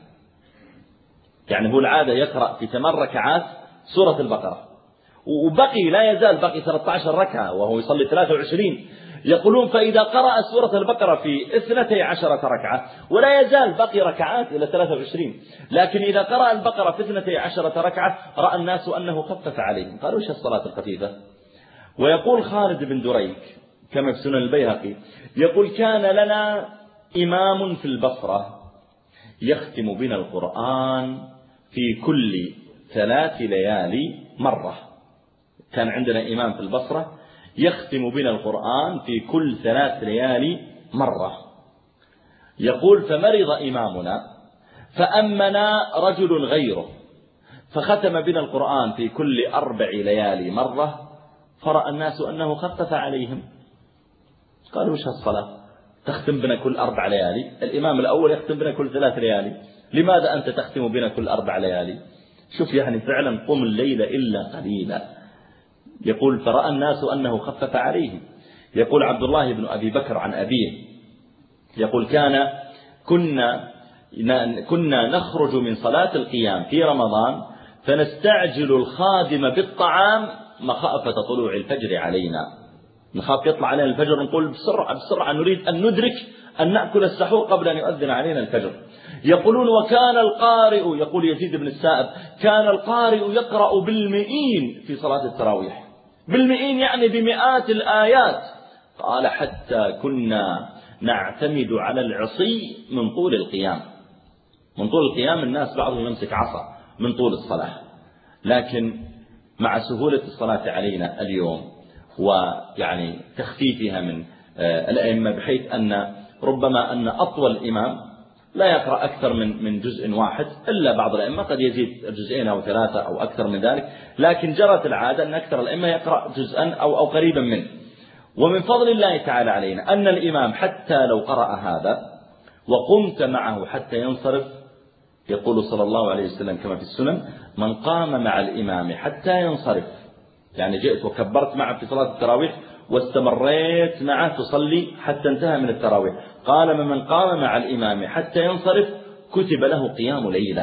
يعني هو العادة يقرأ في ثمان ركعات سورة البقرة وبقي لا يزال بقي ثلاثة عشر ركعة وهو يصلي ثلاثة وعشرين. يقولون فإذا قرأ سورة البقرة في اثنتي عشرة ركعة ولا يزال بقي ركعات إلى ثلاثة وعشرين، لكن إذا قرأ البقرة في اثنتي عشرة ركعة رأى الناس أنه خفف عليهم. قالوا ايش الصلاة الخفيفة؟ ويقول خالد بن دريك كما في سنن البيهقي يقول كان لنا إمام في البصرة يختم بنا القرآن في كل ثلاث ليالي مرة. كان عندنا إمام في البصرة يختم بنا القرآن في كل ثلاث ليالي مرة. يقول فمرض إمامنا فأمنا رجل غيره فختم بنا القرآن في كل أربع ليالي مرة، فرأى الناس أنه خفف عليهم. قالوا وش الصلاة تختم بنا كل أربع ليالي؟ الإمام الأول يختم بنا كل ثلاث ليالي، لماذا أنت تختم بنا كل أربع ليالي؟ شوف يعني فعلا قم الليل إلا قليلا. يقول فرأى الناس أنه خفف عليهم. يقول عبد الله بن أبي بكر عن أبيه يقول كان كنا كنا نخرج من صلاة القيام في رمضان فنستعجل الخادم بالطعام مخافة طلوع الفجر علينا، نخاف يطلع علينا الفجر نقول بسرعة بسرعة نريد أن ندرك أن نأكل السحور قبل أن يؤذن علينا الفجر. يقولون وكان القارئ يقول يزيد بن السائب كان القارئ يقرأ بالمئين في صلاة التراويح، بالمئين يعني بمئات الآيات. قال حتى كنا نعتمد على العصي من طول القيام، من طول القيام الناس بعضهم يمسك عصا من طول الصلاة. لكن مع سهولة الصلاة علينا اليوم ويعني تخفيفها من الأئمة، بحيث أن ربما أن أطول الإمام لا يقرأ أكثر من من جزء واحد، إلا بعض الأئمة قد يزيد جزئين أو ثلاثة أو أكثر من ذلك، لكن جرت العادة أن أكثر الأئمة يقرأ جزءا أو أو قريبا منه. ومن فضل الله تعالى علينا أن الإمام حتى لو قرأ هذا وقمت معه حتى ينصرف، يقول صلى الله عليه وسلم كما في السنن: من قام مع الإمام حتى ينصرف، يعني جئت وكبرت معه في صلاة التراويح واستمريت معه تصلي حتى انتهى من التراويح، قال: من قام مع الإمام حتى ينصرف كتب له قيام ليلة.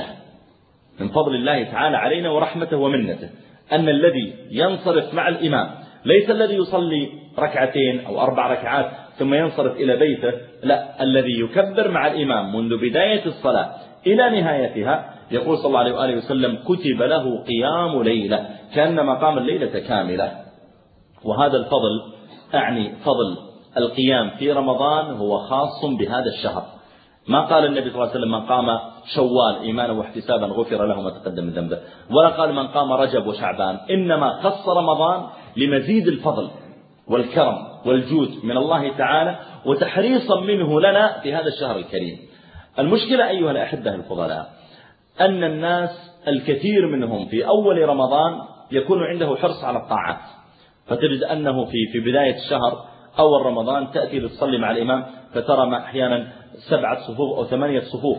من فضل الله تعالى علينا ورحمته ومنته أن الذي ينصرف مع الإمام ليس الذي يصلي ركعتين أو أربع ركعات ثم ينصرف إلى بيته، لا، الذي يكبر مع الإمام منذ بداية الصلاة إلى نهايتها، يقول صلى الله عليه وآله وسلم: كتب له قيام ليلة، كأنما قام الليلة كاملة. وهذا الفضل، أعني فضل القيام في رمضان، هو خاص بهذا الشهر. ما قال النبي صلى الله عليه وسلم: من قام شوال إيمانا واحتسابا غفر له ما تقدم من ذنبه، ولا قال من قام رجب وشعبان، إنما خص رمضان لمزيد الفضل والكرم والجود من الله تعالى وتحريصا منه لنا في هذا الشهر الكريم. المشكلة أيها الأحبة الفضلاء أن الناس الكثير منهم في أول رمضان يكون عنده حرص على الطاعات، فتجد أنه في في بداية الشهر أول رمضان تأتي لتصلي مع الإمام فترى أحيانا سبعة صفوف أو ثمانية صفوف،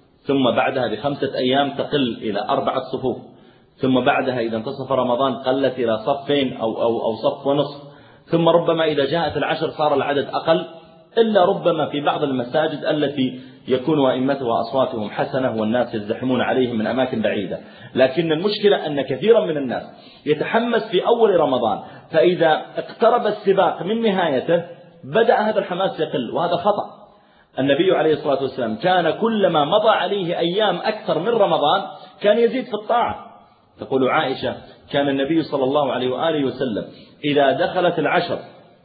ثم بعدها بخمسة أيام تقل إلى أربعة صفوف، ثم بعدها إذا انتصف رمضان قلت إلى صفين أو, أو, أو صف ونصف، ثم ربما إذا جاءت العشر صار العدد أقل، إلا ربما في بعض المساجد التي يكون أئمتها أصواتهم حسنة والناس يزدحمون عليهم من أماكن بعيدة. لكن المشكلة أن كثيرا من الناس يتحمس في أول رمضان، فإذا اقترب السباق من نهايته بدأ هذا الحماس يقل، وهذا خطأ. النبي عليه الصلاة والسلام كان كلما مضى عليه أيام أكثر من رمضان كان يزيد في الطاعة. تقول عائشة: كان النبي صلى الله عليه وآله وسلم إذا دخلت العشر،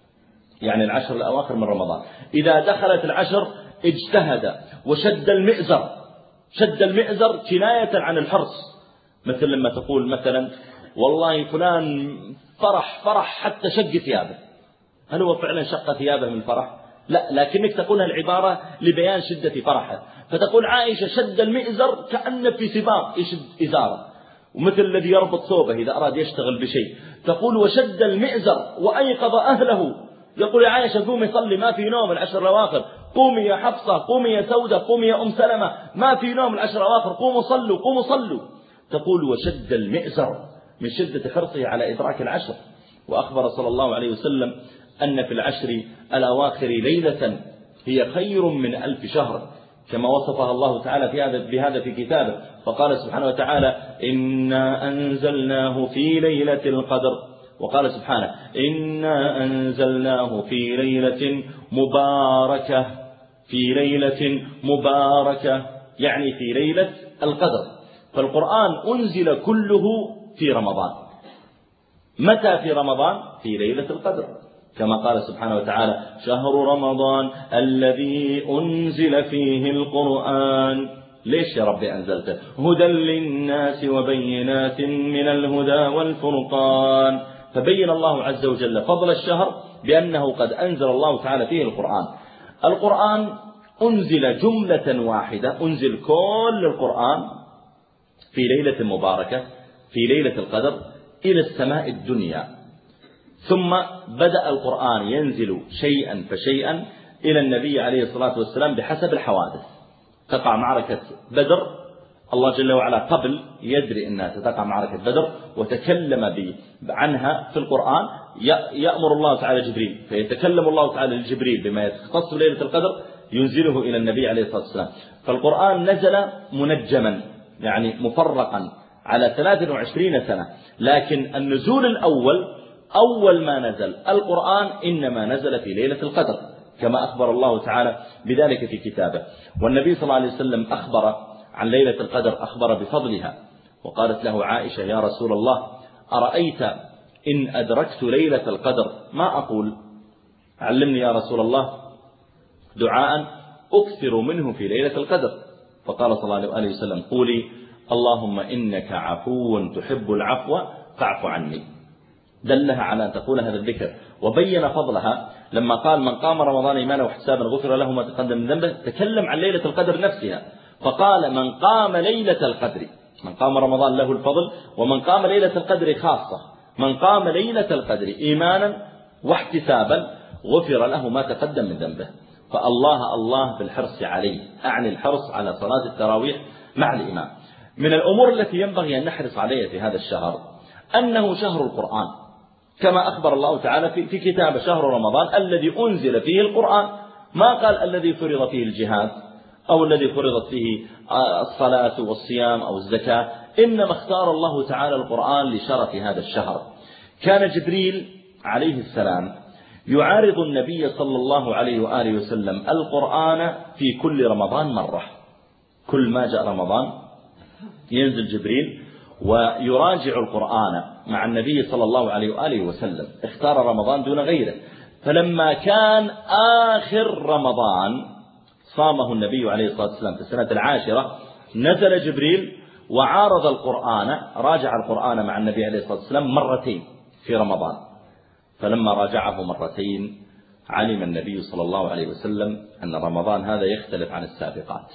يعني العشر الأواخر من رمضان، إذا دخلت العشر اجتهد وشد المئزر، شد المئزر كناية عن الحرص، مثل لما تقول مثلا: والله فلان فرح فرح حتى شق ثيابه، هل هو فعلا شق ثيابه من الفرح؟ لا، لكنك تقولها العبارة لبيان شدة فرحه. فتقول عائشة: شد المئزر كأن في سباق يشد إزاره، ومثل الذي يربط ثوبه إذا أراد يشتغل بشيء. تقول: وشد المئزر وأيقظ أهله، يقول يا عائشة: قومي صلي، ما في نوم العشر الأواخر، قومي يا حفصة، قومي يا سودة، قومي يا أم سلمة، ما في نوم العشر الأواخر، قوموا صلوا قوموا صلوا. تقول: وشد المئزر من شدة حرصه على إدراك العشر. وأخبر صلى الله عليه وسلم أن في العشر الأواخر ليلة هي خير من ألف شهر، كما وصفها الله تعالى في هذا بهذا في كتابه، فقال سبحانه وتعالى: إنا أنزلناه في ليلة القدر، وقال سبحانه: إنا أنزلناه في ليلة مباركة، في ليلة مباركة، يعني في ليلة القدر. فالقرآن أنزل كله في رمضان. متى في رمضان؟ في ليلة القدر، كما قال سبحانه وتعالى: شهر رمضان الذي أنزل فيه القرآن. ليش يا ربي أنزلته؟ هدى للناس وبينات من الهدى والفرقان. فبين الله عز وجل فضل الشهر بأنه قد أنزل الله تعالى فيه القرآن. القرآن أنزل جملة واحدة، أنزل كل القرآن في ليلة مباركة، في ليلة القدر، إلى السماء الدنيا. ثم بدأ القرآن ينزل شيئا فشيئا إلى النبي عليه الصلاة والسلام بحسب الحوادث. تقع معركة بدر، الله جل وعلا قبل يدري أنها ستقع معركة بدر وتكلم عنها في القرآن، يأمر الله تعالى جبريل فيتكلم الله تعالى لجبريل بما يختص ليلة القدر ينزله إلى النبي عليه الصلاة والسلام. فالقرآن نزل منجما، يعني مفرقا على ثلاث وعشرين سنة، لكن النزول الأول أول ما نزل القرآن إنما نزل في ليلة القدر، كما أخبر الله تعالى بذلك في كتابه. والنبي صلى الله عليه وسلم أخبر عن ليلة القدر، أخبر بفضلها، وقالت له عائشة: يا رسول الله، أرأيت إن أدركت ليلة القدر ما أقول؟ علمني يا رسول الله دعاء أكثر منه في ليلة القدر. فقال صلى الله عليه وسلم قولي اللهم إنك عفو تحب العفو فاعف عني. دلها على أن تقول هذا الذكر وبين فضلها لما قال من قام رمضان إيمانا واحتسابا غفر له ما تقدم من ذنبه. تكلم عن ليلة القدر نفسها فقال من قام ليلة القدر، من قام رمضان له الفضل، ومن قام ليلة القدر خاصة، من قام ليلة القدر إيمانا واحتسابا غفر له ما تقدم من ذنبه. فالله الله بالحرص عليه، أعني الحرص على صلاة التراويح مع الإمام. من الأمور التي ينبغي أن نحرص عليها في هذا الشهر أنه شهر القرآن، كما أخبر الله تعالى في كتاب شهر رمضان الذي أنزل فيه القرآن، ما قال الذي فرض فيه الجهاد أو الذي فرضت فيه الصلاة والصيام أو الزكاة، إنما اختار الله تعالى القرآن لشرف هذا الشهر. كان جبريل عليه السلام يعارض النبي صلى الله عليه وآله وسلم القرآن في كل رمضان مرة، كل ما جاء رمضان ينزل جبريل ويراجع القرآن مع النبي صلى الله عليه وآله وسلم. اختار رمضان دون غيره. فلما كان آخر رمضان صامه النبي عليه الصلاة والسلام في السنة العاشرة، نزل جبريل وعارض القرآن، راجع القرآن مع النبي عليه الصلاة والسلام مرتين في رمضان. فلما راجعه مرتين علم النبي صلى الله عليه وسلم أن رمضان هذا يختلف عن السابقات.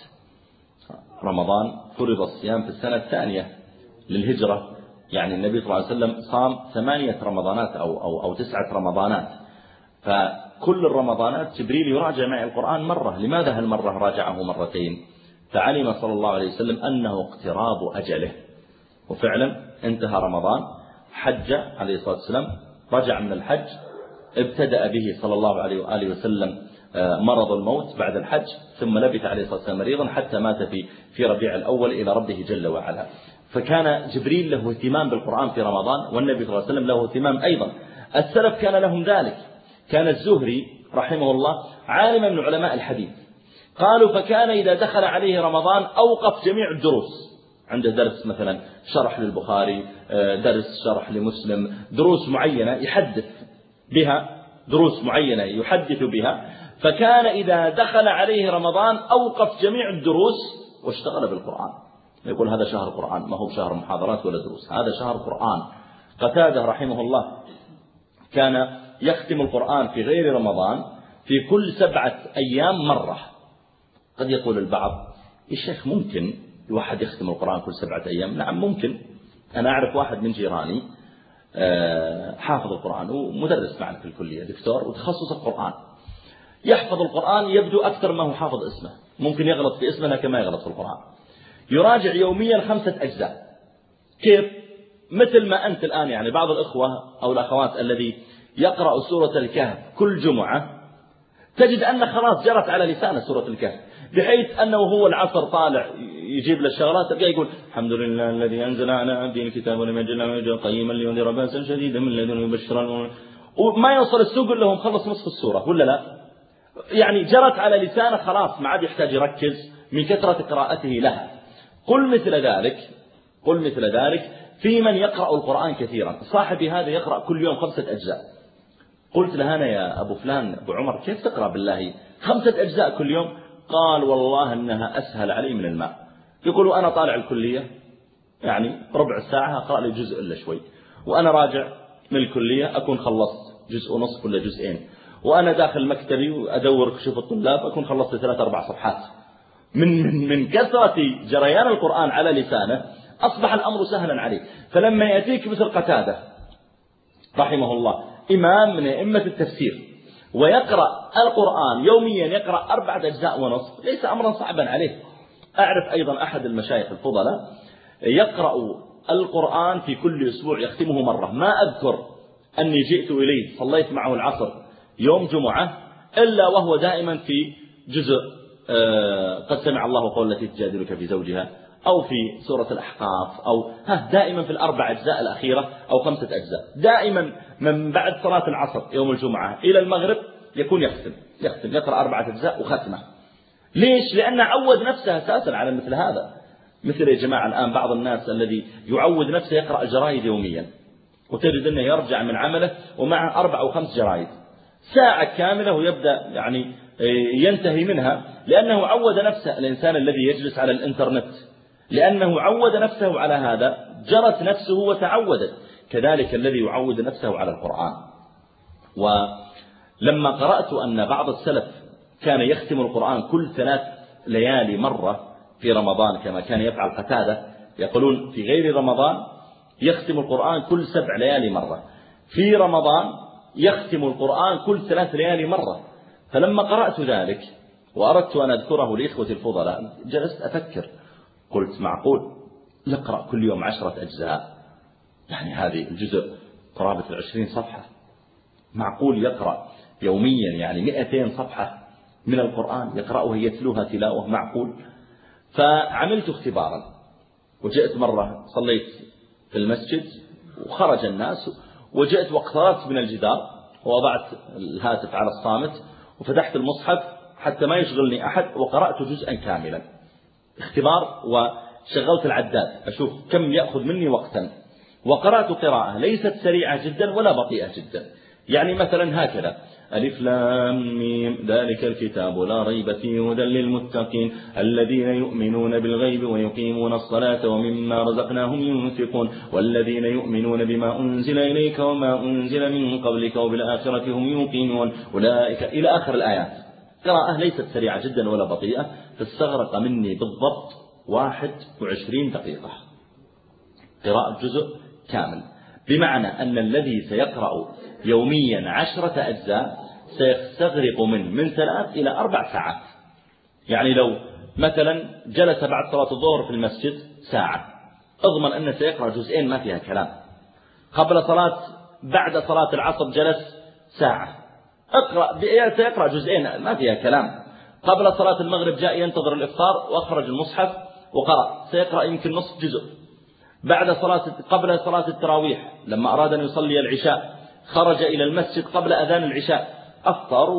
رمضان فرض الصيام في السنة الثانية للهجرة، يعني النبي صلى الله عليه وسلم صام ثمانية رمضانات أو, أو, أو تسعة رمضانات، فكل الرمضانات جبريل يراجع معي القرآن مرة. لماذا هالمرة راجعه مرتين؟ فعلم صلى الله عليه وسلم أنه اقتراب أجله. وفعلا انتهى رمضان، حج عليه الصلاة والسلام، رجع من الحج، ابتدأ به صلى الله عليه وآله وسلم مرض الموت بعد الحج، ثم لبث عليه الصلاة والسلام مريضا حتى مات في في ربيع الأول إلى ربه جل وعلا. فكان جبريل له اهتمام بالقرآن في رمضان، والنبي صلى الله عليه وسلم له اهتمام أيضا. السلف كان لهم ذلك. كان الزهري رحمه الله عالما من علماء الحديث، قالوا فكان إذا دخل عليه رمضان أوقف جميع الدروس، عنده درس مثلا شرح للبخاري، درس شرح لمسلم، دروس معينة يحدث بها، دروس معينة يحدث بها. فكان إذا دخل عليه رمضان أوقف جميع الدروس واشتغل بالقرآن. يقول هذا شهر قرآن، ما هو شهر محاضرات ولا دروس، هذا شهر قرآن. قتادة رحمه الله كان يختم القرآن في غير رمضان في كل سبعة أيام مرة. قد يقول البعض الشيخ ممكن الواحد يختم القرآن كل سبعة أيام؟ نعم ممكن. أنا أعرف واحد من جيراني حافظ القرآن ومدرس معنا في الكلية، دكتور وتخصص القرآن، يحفظ القرآن يبدو أكثر ما هو حافظ اسمه، ممكن يغلط في اسمه لكن ما يغلط في القرآن. يراجع يوميا خمسة أجزاء. كيف؟ مثل ما أنت الآن، يعني بعض الإخوة أو الأخوات الذي يقرأ سورة الكهف كل جمعة تجد أن خلاص جرت على لسانه سورة الكهف، بحيث أنه هو العصر طالع يجيب للشغلات تلقاه يقول الحمد لله الذي أنزل على عبده الكتاب ولم يجعله عوجا قيما لينذر بأسا شديدا من لدنه ويبشر، وما يوصل السوق إلا هو مخلص نصف السورة ولا لا؟ يعني جرت على لسانه خلاص، ما عاد يحتاج يركز من كثرة قراءته لها. قل مثل ذلك، قل مثل ذلك في من يقرأ القرآن كثيرا. صاحبي هذا يقرأ كل يوم خمسة أجزاء. قلت له أنا يا أبو فلان أبو عمر كيف تقرأ بالله خمسة أجزاء كل يوم؟ قال والله أنها أسهل علي من الماء. يقول أنا طالع الكلية يعني ربع ساعة أقرأ لي جزء إلا شوي، وأنا راجع من الكلية أكون خلصت جزء ونصف ولا جزئين، وأنا داخل مكتبي وأدور كشوف الطلاب أكون خلصت ثلاث أربع صفحات. من, من, من كثرة جريان القرآن على لسانه أصبح الأمر سهلا عليه. فلما يأتيك مثل قتادة رحمه الله إمام من أئمة التفسير ويقرأ القرآن يوميا، يقرأ أربعة أجزاء ونصف، ليس أمرا صعبا عليه. أعرف أيضا أحد المشايخ الفضلاء يقرأ القرآن في كل أسبوع يختمه مرة. ما أذكر أني جئت إليه صليت معه العصر يوم جمعة إلا وهو دائما في جزء قد سمع الله قول التي تجادلك في زوجها، أو في سورة الأحقاف، أو ها دائما في الأربع أجزاء الأخيرة أو خمسة أجزاء. دائما من بعد صلاة العصر يوم الجمعة إلى المغرب يكون يختم يختم يقرأ أربعة أجزاء وختمة. ليش؟ لأنه عود نفسه أساسا على مثل هذا. مثل يا جماعة الآن بعض الناس الذي يعود نفسه يقرأ الجرايد يوميا، وتجد أنه يرجع من عمله ومعه أربع أو خمس جرايد، ساعة كاملة ويبدأ يعني ينتهي منها، لأنه عود نفسه. الإنسان الذي يجلس على الإنترنت لأنه عود نفسه على هذا جرت نفسه وتعودت. كذلك الذي يعود نفسه على القرآن. ولما قرأت أن بعض السلف كان يختم القرآن كل ثلاث ليالي مرة في رمضان كما كان يفعل قتادة، يقولون في غير رمضان يختم القرآن كل سبع ليالي مرة، في رمضان يختم القرآن كل ثلاث ليالي مرة. فلما قرأت ذلك وأردت أن أذكره لإخوة الفضلاء جلست أفكر، قلت معقول يقرأ كل يوم عشرة أجزاء، يعني هذه الجزء قرابة العشرين صفحة، معقول يقرأ يوميا يعني مئتين صفحة من القرآن يقرأها يتلوها تلاوة، معقول؟ فعملت اختبارا، وجئت مرة صليت في المسجد وخرج الناس، وجئت واقتربت من الجدار ووضعت الهاتف على الصامت وفتحت المصحف حتى ما يشغلني أحد وقرأت جزءا كاملا، اختبار، وشغلت العداد أشوف كم يأخذ مني وقتا. وقرأت قراءة ليست سريعة جدا ولا بطيئة جدا، يعني مثلا هكذا: ألف لام ميم ذلك الكتاب لا ريب فيه هدى للمتقين الذين يؤمنون بالغيب ويقيمون الصلاة ومما رزقناهم ينفقون والذين يؤمنون بما أنزل إليك وما أنزل من قبلك وبالآخرة هم يوقنون أولئك، إلى آخر الآيات. قراءة ليست سريعة جدا ولا بطيئة، فاستغرق مني بالضبط واحد وعشرين دقيقة قراءة جزء كامل، بمعنى أن الذي سيقرأ يوميا عشرة أجزاء سيستغرق من من ثلاث إلى أربع ساعات. يعني لو مثلا جلس بعد صلاة الظهر في المسجد ساعة، أضمن أنه سيقرأ جزئين ما فيها كلام. قبل صلاة بعد صلاة العصر جلس ساعة، اقرأ سيقرأ جزئين ما فيها كلام. قبل صلاة المغرب جاء ينتظر الإفطار وأخرج المصحف وقرأ، سيقرأ يمكن نصف جزء. بعد صلاة قبل صلاة التراويح لما أراد أن يصلي العشاء خرج إلى المسجد قبل أذان العشاء، أفطر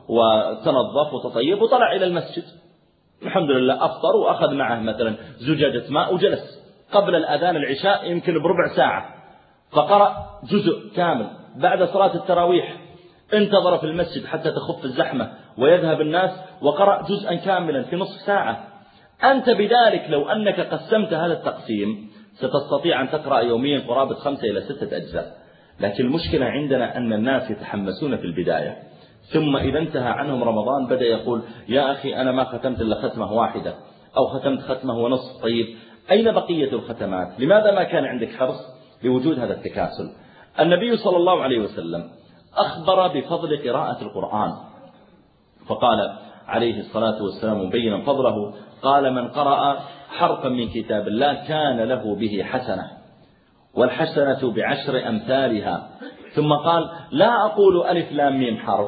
وتنظف وتطيب وطلع إلى المسجد، الحمد لله أفطر وأخذ معه مثلا زجاجة ماء وجلس قبل الأذان العشاء يمكن بربع ساعة، فقرأ جزء كامل. بعد صلاة التراويح انتظر في المسجد حتى تخف الزحمة ويذهب الناس وقرأ جزءا كاملا في نصف ساعة. أنت بذلك لو أنك قسمت هذا التقسيم ستستطيع أن تقرأ يوميا قرابة خمسة إلى ستة أجزاء. لكن المشكلة عندنا أن الناس يتحمسون في البداية، ثم إذا انتهى عنهم رمضان بدأ يقول يا أخي أنا ما ختمت إلا ختمة واحدة أو ختمت ختمة ونصف. طيب أين بقية الختمات؟ لماذا ما كان عندك حرص لوجود هذا التكاسل؟ النبي صلى الله عليه وسلم أخبر بفضل قراءة القرآن، فقال عليه الصلاة والسلام مبينا فضله، قال من قرأ حرفا من كتاب الله كان له به حسنة والحسنة بعشر أمثالها. ثم قال لا أقول ألف لام ميم حرف،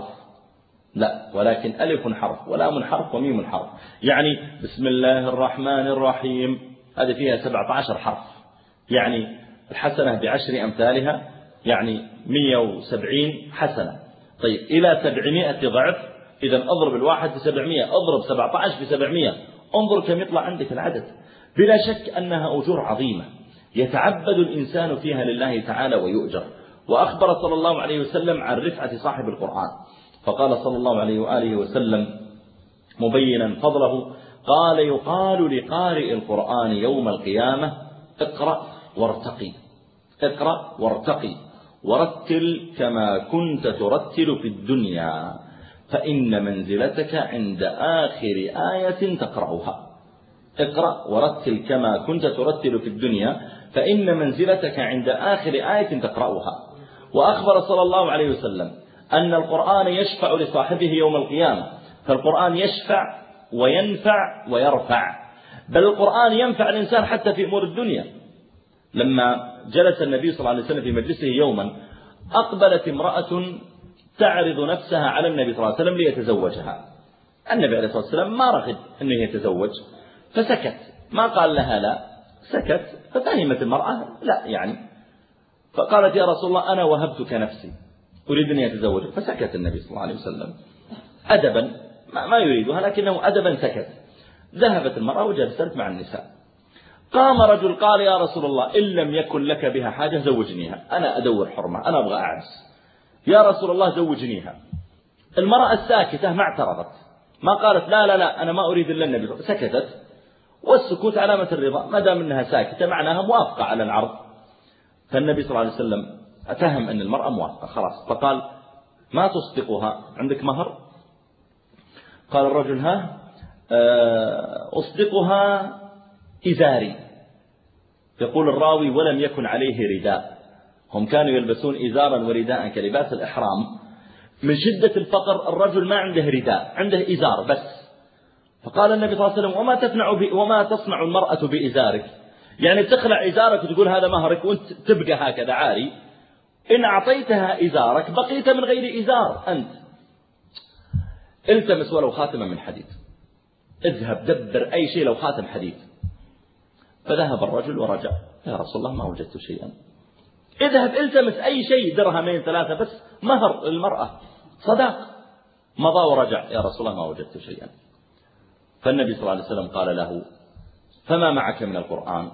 لا، ولكن ألف حرف ولام حرف وميم حرف. يعني بسم الله الرحمن الرحيم هذه فيها سبعة عشر حرف، يعني الحسنة بعشر أمثالها يعني مئة وسبعين حسنة. طيب إلى سبعمائة ضعف، إذا أضرب الواحد في سبعمائة، أضرب سبعة عشر في سبعمائة، انظر كم يطلع عندك العدد. بلا شك أنها أجور عظيمة يتعبد الإنسان فيها لله تعالى ويؤجر. وأخبر صلى الله عليه وسلم عن رفعة صاحب القرآن، فقال صلى الله عليه وآله وسلم مبينا فضله، قال يقال لقارئ القرآن يوم القيامة اقرأ وارتقي، اقرأ وارتقي ورتل كما كنت ترتل في الدنيا فإن منزلتك عند آخر آية تقرأها. اقرأ ورتل كما كنت ترتل في الدنيا فإن منزلتك عند آخر آية تقرأها. وأخبر صلى الله عليه وسلم أن القرآن يشفع لصاحبه يوم القيامة، فالقرآن يشفع وينفع ويرفع، بل القرآن ينفع الإنسان حتى في أمور الدنيا. لما جلس النبي صلى الله عليه وسلم في مجلسه يوما أقبلت امرأة تعرض نفسها على النبي صلى الله عليه وسلم ليتزوجها. النبي عليه الصلاة والسلام ما رغب أنه يتزوج فسكت، ما قال لها لا، سكت. ففهمت المرأة لا يعني، فقالت يا رسول الله أنا وهبتك نفسي أريد أن يتزوجك، فسكت النبي صلى الله عليه وسلم أدبا، ما يريدها لكنه أدبا سكت. ذهبت المرأة وجلست مع النساء. قام رجل قال يا رسول الله إن لم يكن لك بها حاجة زوجنيها، أنا أدور حرمة، أنا أبغى أعز، يا رسول الله زوجنيها. المرأة الساكتة ما اعترضت، ما قالت لا لا لا أنا ما أريد إلا النبي، سكتت، والسكوت علامة الرضا، ما دام أنها ساكتة معناها موافقة على العرض. فالنبي صلى الله عليه وسلم أتهم أن المرأة موافقة خلاص، فقال ما تصدقها، عندك مهر؟ قال الرجل ها أصدقها إزاري. يقول الراوي ولم يكن عليه رداء، هم كانوا يلبسون إزارا ورداء كلباس الإحرام، من شدة الفقر الرجل ما عنده رداء، عنده إزار بس. فقال النبي صلى الله عليه وسلم وما تصنع وما تصنع المرأة بإزارك، يعني تخلع إزارك وتقول هذا مهرك وانت تبقى هكذا عاري، إن أعطيتها إزارك بقيت من غير إزار أنت. التمس ولو خاتما من حديد، اذهب دبر أي شيء لو خاتم حديد. فذهب الرجل ورجع، يا رسول الله ما وجدت شيئا. اذهب التمس أي شيء، درهمين ثلاثة بس مهر المرأة صداق. مضى ورجع، يا رسول الله ما وجدت شيئا. فالنبي صلى الله عليه وسلم قال له فما معك من القرآن؟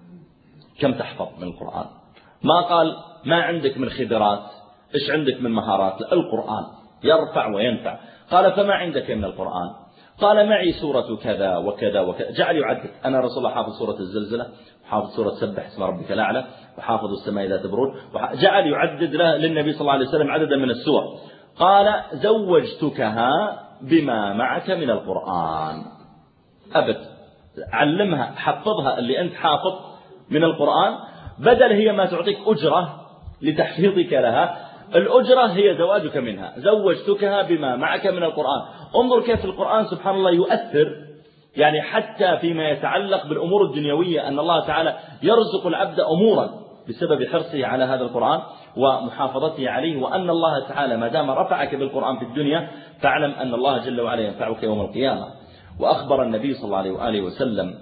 كم تحفظ من القرآن؟ ما قال ما عندك من خبرات، إيش عندك من مهارات؟ القرآن يرفع وينفع. قال فما عندك من القرآن؟ قال معي سورة كذا وكذا وكذا. جعل يعدد، أنا رسول الله حافظ سورة الزلزلة، وحافظ سورة سبح اسم ربك الأعلى، وحافظ السماء ذات بروج. جعل يعدد له للنبي صلى الله عليه وسلم عددا من السور. قال زوجتكها بما معك من القرآن. أبد، علمها حفظها اللي أنت حافظ من القرآن، بدل هي ما تعطيك أجرة لتحفيظك لها، الأجرة هي زواجك منها. زوجتكها بما معك من القرآن. انظر كيف القرآن سبحان الله يؤثر، يعني حتى فيما يتعلق بالأمور الدنيوية، أن الله تعالى يرزق العبد أمورا بسبب حرصه على هذا القرآن ومحافظته عليه، وأن الله تعالى ما دام رفعك بالقرآن في الدنيا فاعلم أن الله جل وعلا ينفعك يوم القيامة. وأخبر النبي صلى الله عليه وآله وسلم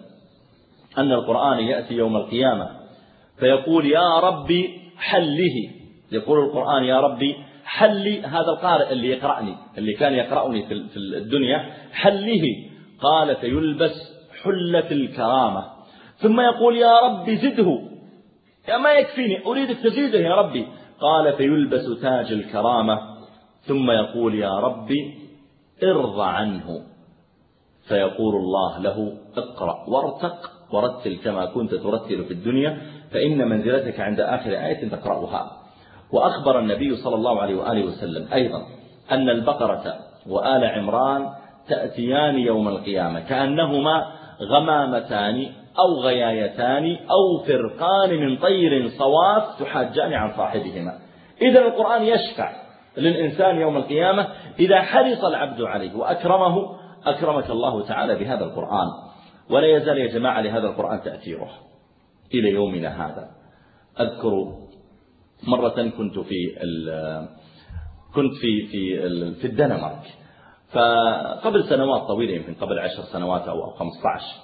أن القرآن يأتي يوم القيامة فيقول يا ربي حله، يقول القرآن يا ربي حلي هذا القارئ اللي يقرأني، اللي كان يقرأني في الدنيا، حله. قال فيلبس حلة الكرامة، ثم يقول يا ربي زده، يا ما يكفيني أريدك تزيده يا ربي. قال فيلبس تاج الكرامة، ثم يقول يا ربي ارضى عنه، فيقول الله له اقرأ وارتق ورتل كما كنت ترتل في الدنيا، فإن منزلتك عند آخر آية تقرأها. وأخبر النبي صلى الله عليه وآله وسلم أيضا أن البقرة وآل عمران تأتيان يوم القيامة كأنهما غمامتان أو غيايتان أو فرقان من طير صواف تحاجان عن صاحبهما. إذا القرآن يشفع للإنسان يوم القيامة إذا حرص العبد عليه وأكرمه، أكرمك الله تعالى بهذا القرآن. ولا يزال يا جماعة لهذا القرآن تأثيره إلى يومنا هذا. أذكر مرة كنت في كنت في في في الدنمارك، فقبل سنوات طويلة، يمكن قبل عشر سنوات أو خمسة عشر،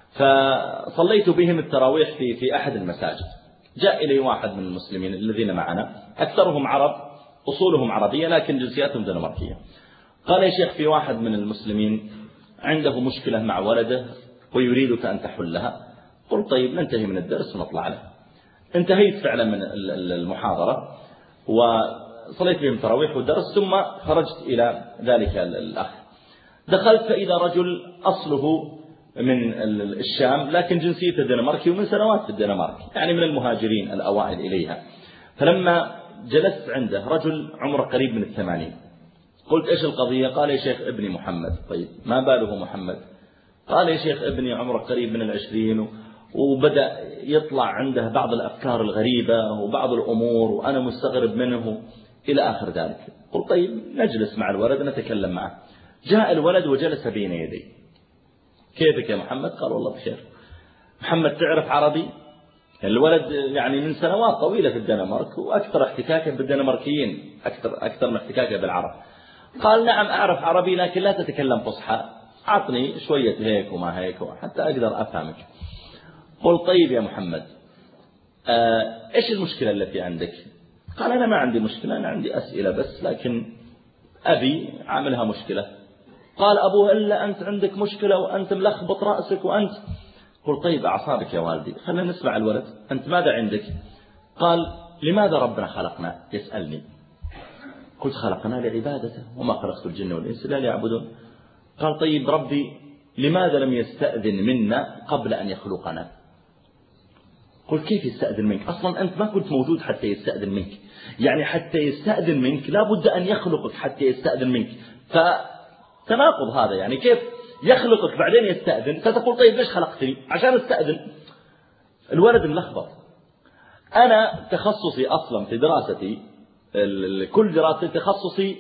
فصليت بهم التراويح في في أحد المساجد. جاء إلي واحد من المسلمين الذين معنا، أكثرهم عرب أصولهم عربية لكن جنسياتهم دنماركية. قال يا شيخ في واحد من المسلمين عنده مشكلة مع ولده ويريدك أن تحلها. قلت طيب ننتهي من الدرس ونطلع له. انتهيت فعلا من المحاضرة وصليت بهم تراويح ودرس، ثم خرجت إلى ذلك الأخ. دخلت فإذا رجل أصله من الشام لكن جنسيته دنماركي ومن سنوات في الدنمارك، يعني من المهاجرين الأوائل إليها. فلما جلست عنده رجل عمره قريب من الثمانين، قلت إيش القضية؟ قال يا شيخ ابني محمد. طيب ما باله محمد؟ قال يا شيخ ابني عمره قريب من العشرين وبدأ يطلع عنده بعض الأفكار الغريبة وبعض الأمور وأنا مستغرب منه إلى آخر ذلك. قلت طيب نجلس مع الولد نتكلم معه. جاء الولد وجلس بين يدي. كيفك يا محمد؟ قال والله بخير. محمد تعرف عربي؟ الولد يعني من سنوات طويلة في الدنمارك وأكثر احتكاكا بالدنماركيين أكثر أكثر من احتكاكا بالعرب. قال نعم أعرف عربي لكن لا تتكلم فصحى، أعطني شوية هيك وما هيك حتى أقدر أفهمك. قل طيب يا محمد آه إيش المشكلة التي عندك؟ قال أنا ما عندي مشكلة، أنا عندي أسئلة بس لكن أبي عاملها مشكلة. قال أبوه إلا أنت عندك مشكلة وأنت ملخبط رأسك وأنت. قل طيب أعصابك يا والدي، خلينا نسمع الولد، أنت ماذا عندك؟ قال لماذا ربنا خلقنا؟ يسألني. قلت خلقنا لعبادته وما خلقت الجن والإنس إلا ليعبدون. قال طيب ربي لماذا لم يستأذن منا قبل أن يخلقنا؟ قلت كيف يستأذن منك؟ أصلا أنت ما كنت موجود حتى يستأذن منك، يعني حتى يستأذن منك لا بد أن يخلقك حتى يستأذن منك، فتناقض هذا. يعني كيف يخلقك بعدين يستأذن؟ فتقول طيب ليش خلقتني؟ عشان استأذن. الولد ملخبط. أنا تخصصي أصلا في دراستي، كل دراستي تخصصي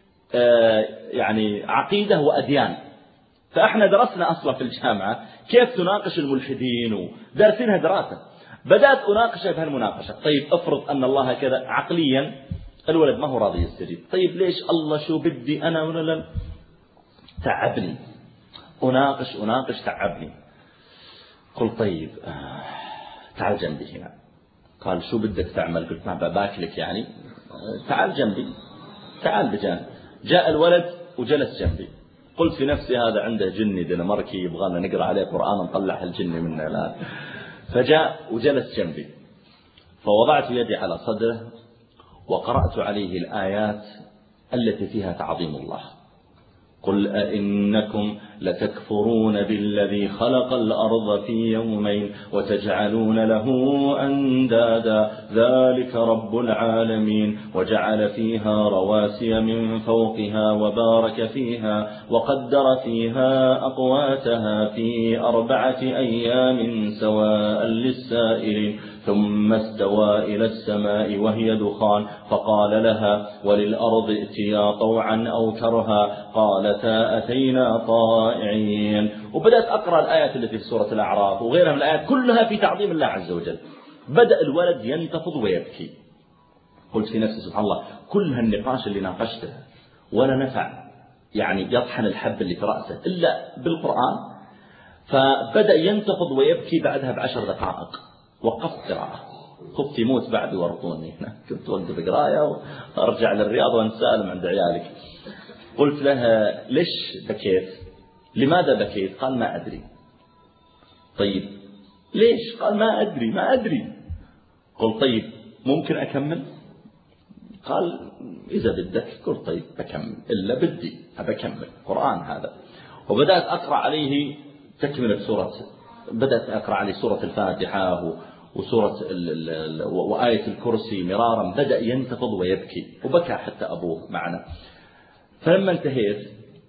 يعني عقيدة وأديان، فإحنا درسنا أصلا في الجامعة كيف تناقش الملحدين ودرسينها دراسة. بدأت أناقشه بهالمناقشة. طيب افرض أن الله كذا، عقليا الولد ما هو راضي يستجيب. طيب ليش الله شو بدي أنا ولا لا؟ تعبني، أناقش أناقش تعبني. قلت طيب آه تعال جنبي هنا. قال شو بدك تعمل؟ قلت ما باكلك يعني. آه تعال جنبي، تعال بجانب. جاء الولد وجلس جنبي. قلت في نفسي هذا عنده جني دنماركي يبغانا نقرأ عليه قرآن نطلع الجني منه الآن. فجاء وجلس جنبي، فوضعت يدي على صدره وقرأت عليه الآيات التي فيها تعظيم الله. قل أئنكم لتكفرون بالذي خلق الأرض في يومين وتجعلون له أندادا ذلك رب العالمين وجعل فيها رواسي من فوقها وبارك فيها وقدر فيها أقواتها في أربعة أيام سواء للسائلين ثم استوى إلى السماء وهي دخان فقال لها وللأرض ائتيا طوعا أو كرها قالتا أتينا طائعين. وبدأت أقرأ الآيات التي في سورة الأعراف وغيرها من الآيات كلها في تعظيم الله عز وجل. بدأ الولد ينتفض ويبكي. قلت في نفسي سبحان الله، كل هالنقاش اللي ناقشته ولا نفع، يعني يطحن الحب اللي في رأسه إلا بالقرآن. فبدأ ينتفض ويبكي. بعدها بعشر دقائق وقفت قراءة، خفت يموت بعد ورطوني هنا. كنت وقف قراءة وأرجع للرياض وأنسالم عند عيالك. قلت لها ليش بكيت؟ لماذا بكيت؟ قال ما أدري. طيب ليش؟ قال ما أدري ما أدري. قلت طيب ممكن أكمل؟ قال إذا بدك. قلت طيب بكمل، إلا بدي أبكمل قرآن هذا. وبدأت أقرأ عليه تكملة سورة، بدأت أقرأ عليه سورة الفاتحة وسورة وآية الكرسي مرارا. بدأ ينتفض ويبكي وبكى حتى أبوه معنا. فلما انتهيت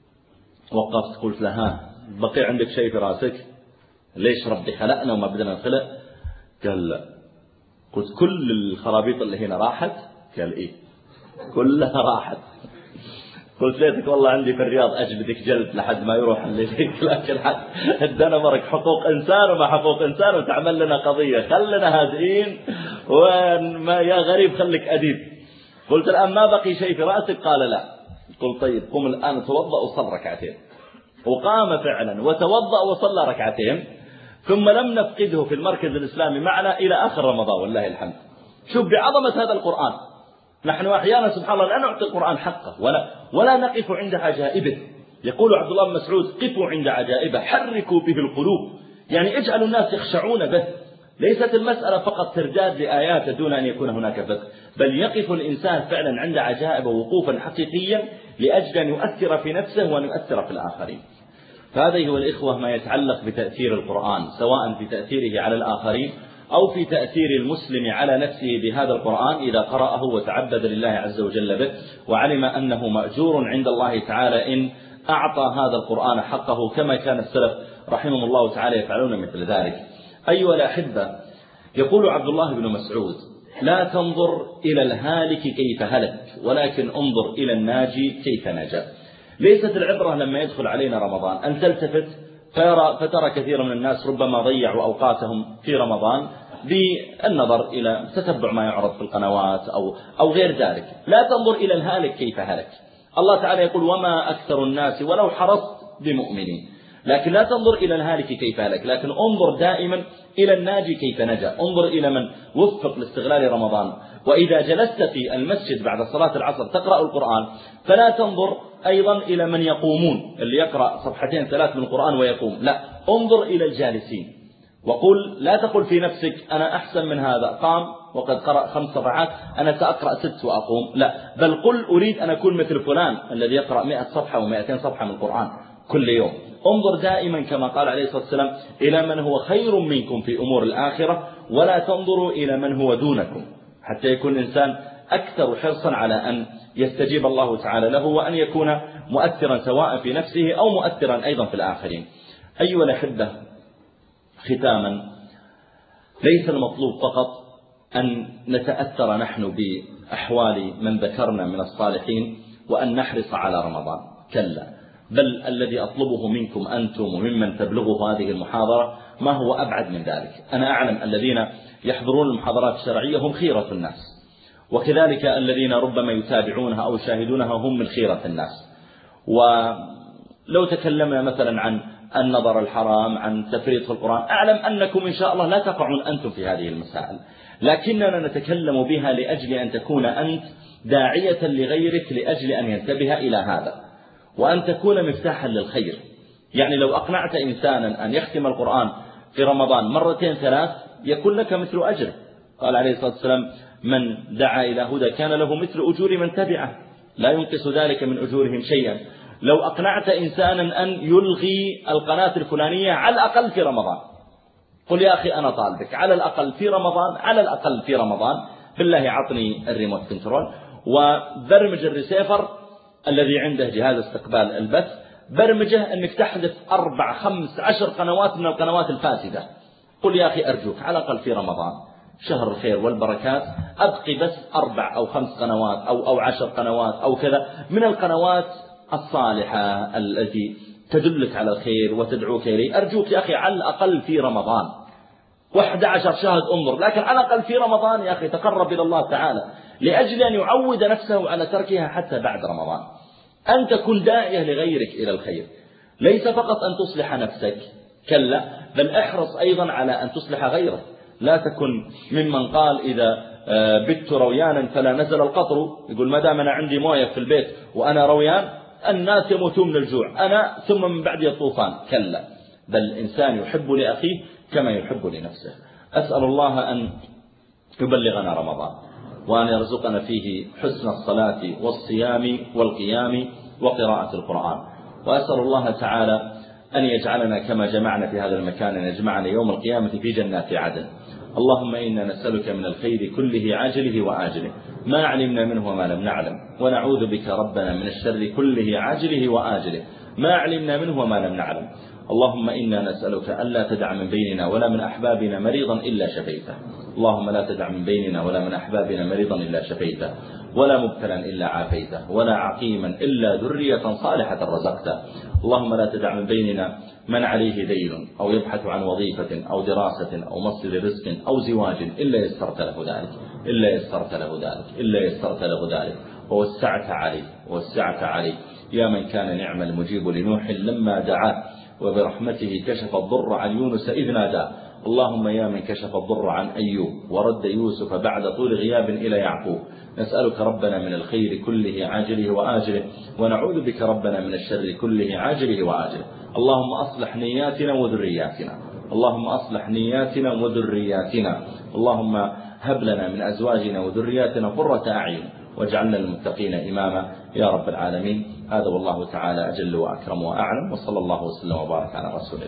وقفت قلت لها بقي عندك شيء في راسك؟ ليش ربي خلقنا وما بدنا نخلق؟ قال لا. قلت كل الخرابيط اللي هنا راحت؟ قال إيه كلها راحت. قلت ليتك والله عندي في الرياض أجلدك جلد لحد ما يروح اللي فيك، لكن حد الدنمارك حقوق إنسان وما حقوق إنسان وتعمل لنا قضية، خلنا هادئين وما يا غريب خليك أديب. قلت الآن ما بقي شيء في رأسك؟ قال لا. قلت طيب قم الآن توضأ وصل ركعتين. وقام فعلا وتوضأ وصلى ركعتين. ثم لم نفقده في المركز الإسلامي معنا إلى آخر رمضان والله الحمد. شوف بعظمة هذا القرآن. نحن أحيانا سبحان الله لا نعطي القرآن حقه ولا ولا نقف عند عجائبه. يقول عبد الله بن مسعود قفوا عند عجائبه حركوا به القلوب، يعني اجعلوا الناس يخشعون به. ليست المسألة فقط ترداد لآيات دون أن يكون هناك فقه، بل يقف الإنسان فعلا عند عجائبه وقوفا حقيقيا لأجل أن يؤثر في نفسه وأن يؤثر في الآخرين. فهذا هو الإخوة ما يتعلق بتأثير القرآن، سواء في تأثيره على الآخرين أو في تأثير المسلم على نفسه بهذا القرآن إذا قرأه وتعبد لله عز وجل به وعلم أنه مأجور عند الله تعالى إن أعطى هذا القرآن حقه كما كان السلف رحمهم الله تعالى يفعلون مثل ذلك. أيها الأحبة، يقول عبد الله بن مسعود لا تنظر إلى الهالك كيف هلك ولكن انظر إلى الناجي كيف نجا. ليست العبرة لما يدخل علينا رمضان أن تلتفت فيرى فترى كثير من الناس ربما ضيعوا أوقاتهم في رمضان بالنظر إلى تتبع ما يعرض في القنوات أو أو غير ذلك. لا تنظر إلى الهالك كيف هلك. الله تعالى يقول وما أكثر الناس ولو حرصت بمؤمنين. لكن لا تنظر إلى الهالك كيف هلك، لكن انظر دائما إلى الناجي كيف نجا. انظر إلى من وفق لاستغلال رمضان. وإذا جلست في المسجد بعد صلاة العصر تقرأ القرآن فلا تنظر أيضا إلى من يقومون اللي يقرأ صفحتين ثلاث من القرآن ويقوم، لا، انظر إلى الجالسين. وقل لا تقل في نفسك أنا أحسن من هذا قام وقد قرأ خمس صفحات أنا سأقرأ ست وأقوم، لا، بل قل أريد أن أكون مثل فلان الذي يقرأ مئة صفحة ومئتين صفحة من القرآن. كل يوم. انظر دائما كما قال عليه الصلاة والسلام إلى من هو خير منكم في أمور الآخرة، ولا تنظروا إلى من هو دونكم، حتى يكون الإنسان أكثر حرصا على أن يستجيب الله تعالى له، وأن يكون مؤثرا سواء في نفسه أو مؤثرا أيضا في الآخرين. أيها الأحبة، ختاما، ليس المطلوب فقط أن نتأثر نحن بأحوال من ذكرنا من الصالحين وأن نحرص على رمضان، كلا، بل الذي أطلبه منكم أنتم وممن تبلغه هذه المحاضرة ما هو أبعد من ذلك. أنا أعلم الذين يحضرون المحاضرات الشرعية هم خيرة الناس، وكذلك الذين ربما يتابعونها أو يشاهدونها هم من خيرة الناس. ولو تكلمنا مثلا عن النظر الحرام، عن تفريط في القرآن، أعلم أنكم إن شاء الله لا تقعون أنتم في هذه المسائل، لكننا نتكلم بها لأجل أن تكون أنت داعية لغيرك لأجل أن ينتبه إلى هذا، وأن تكون مفتاحا للخير. يعني لو أقنعت إنسانا أن يختم القرآن في رمضان مرتين ثلاث يكون لك مثل أجر. قال عليه الصلاة والسلام من دعا إلى هدى كان له مثل أجور من تبعه، لا ينقص ذلك من أجورهم شيئا. لو أقنعت إنسانا أن يلغي القناة الفلانية على الأقل في رمضان، قل يا أخي أنا طالبك على الأقل في رمضان، على الأقل في رمضان بالله عطني الريموت كنترول وبرمج الريسيفر الذي عنده جهاز استقبال البث، برمجه أنك تحذف أربع خمس عشر قنوات من القنوات الفاسدة. قل يا أخي أرجوك على الأقل في رمضان شهر الخير والبركات أبقي بس أربع أو خمس قنوات أو, أو عشر قنوات أو كذا من القنوات الصالحة التي تدلك على الخير وتدعوك إليه. أرجوك يا أخي على الأقل في رمضان، واحد عشر شهد انظر، لكن على الأقل في رمضان يا أخي تقرب إلى الله تعالى لأجل أن يعود نفسه على تركها حتى بعد رمضان. أن تكون داعية لغيرك إلى الخير، ليس فقط أن تصلح نفسك، كلا، بل احرص أيضا على أن تصلح غيرك. لا تكن ممن قال إذا بت رويانا فلا نزل القطر، يقول ما دام أنا عندي موية في البيت وأنا رويان الناس يموتون من الجوع أنا ثم من بعد الطوفان، كلا، بل الإنسان يحب لأخيه كما يحب لنفسه. أسأل الله أن يبلغنا رمضان وأن يرزقنا فيه حسن الصلاة والصيام والقيام وقراءة القرآن، وأسأل الله تعالى أن يجعلنا كما جمعنا في هذا المكان أن يجمعنا يوم القيامة في جنات عدن. اللهم إنا نسألك من الخير كله عاجله وآجله ما علمنا منه وما لم نعلم، ونعوذ بك ربنا من الشر كله عاجله وآجله ما علمنا منه وما لم نعلم. اللهم إنا نسألك ألا تدع من بيننا ولا من أحبابنا مريضا إلا شفيته، اللهم لا تدع من بيننا ولا من أحبابنا مريضا إلا شفيته، ولا مبتلا إلا عافيته، ولا عقيما إلا ذرية صالحة رزقته. اللهم لا تدع من بيننا من عليه دين أو يبحث عن وظيفة أو دراسة أو مصدر رزق أو زواج إلا يسرت له ذلك إلا يسرت له ذلك إلا يسرت له ذلك ووسعت عليه ووسعت عليه يا من كان نعم المجيب لنوح لما دعاه وبرحمته كشف الضر عن يونس إذ ناداه. اللهم يا من كشف الضر عن أيوب ورد يوسف بعد طول غياب إلى يعقوب، نسألك ربنا من الخير كله عاجله وآجله، ونعوذ بك ربنا من الشر كله عاجله وآجله. اللهم أصلح نياتنا وذرياتنا، اللهم أصلح نياتنا وذرياتنا، اللهم هب لنا من أزواجنا وذرياتنا قرة أعين واجعلنا للمتقين إماما يا رب العالمين. هذا والله تعالى أجل وأكرم وأعلم، وصلى الله وسلم وبارك على رسوله.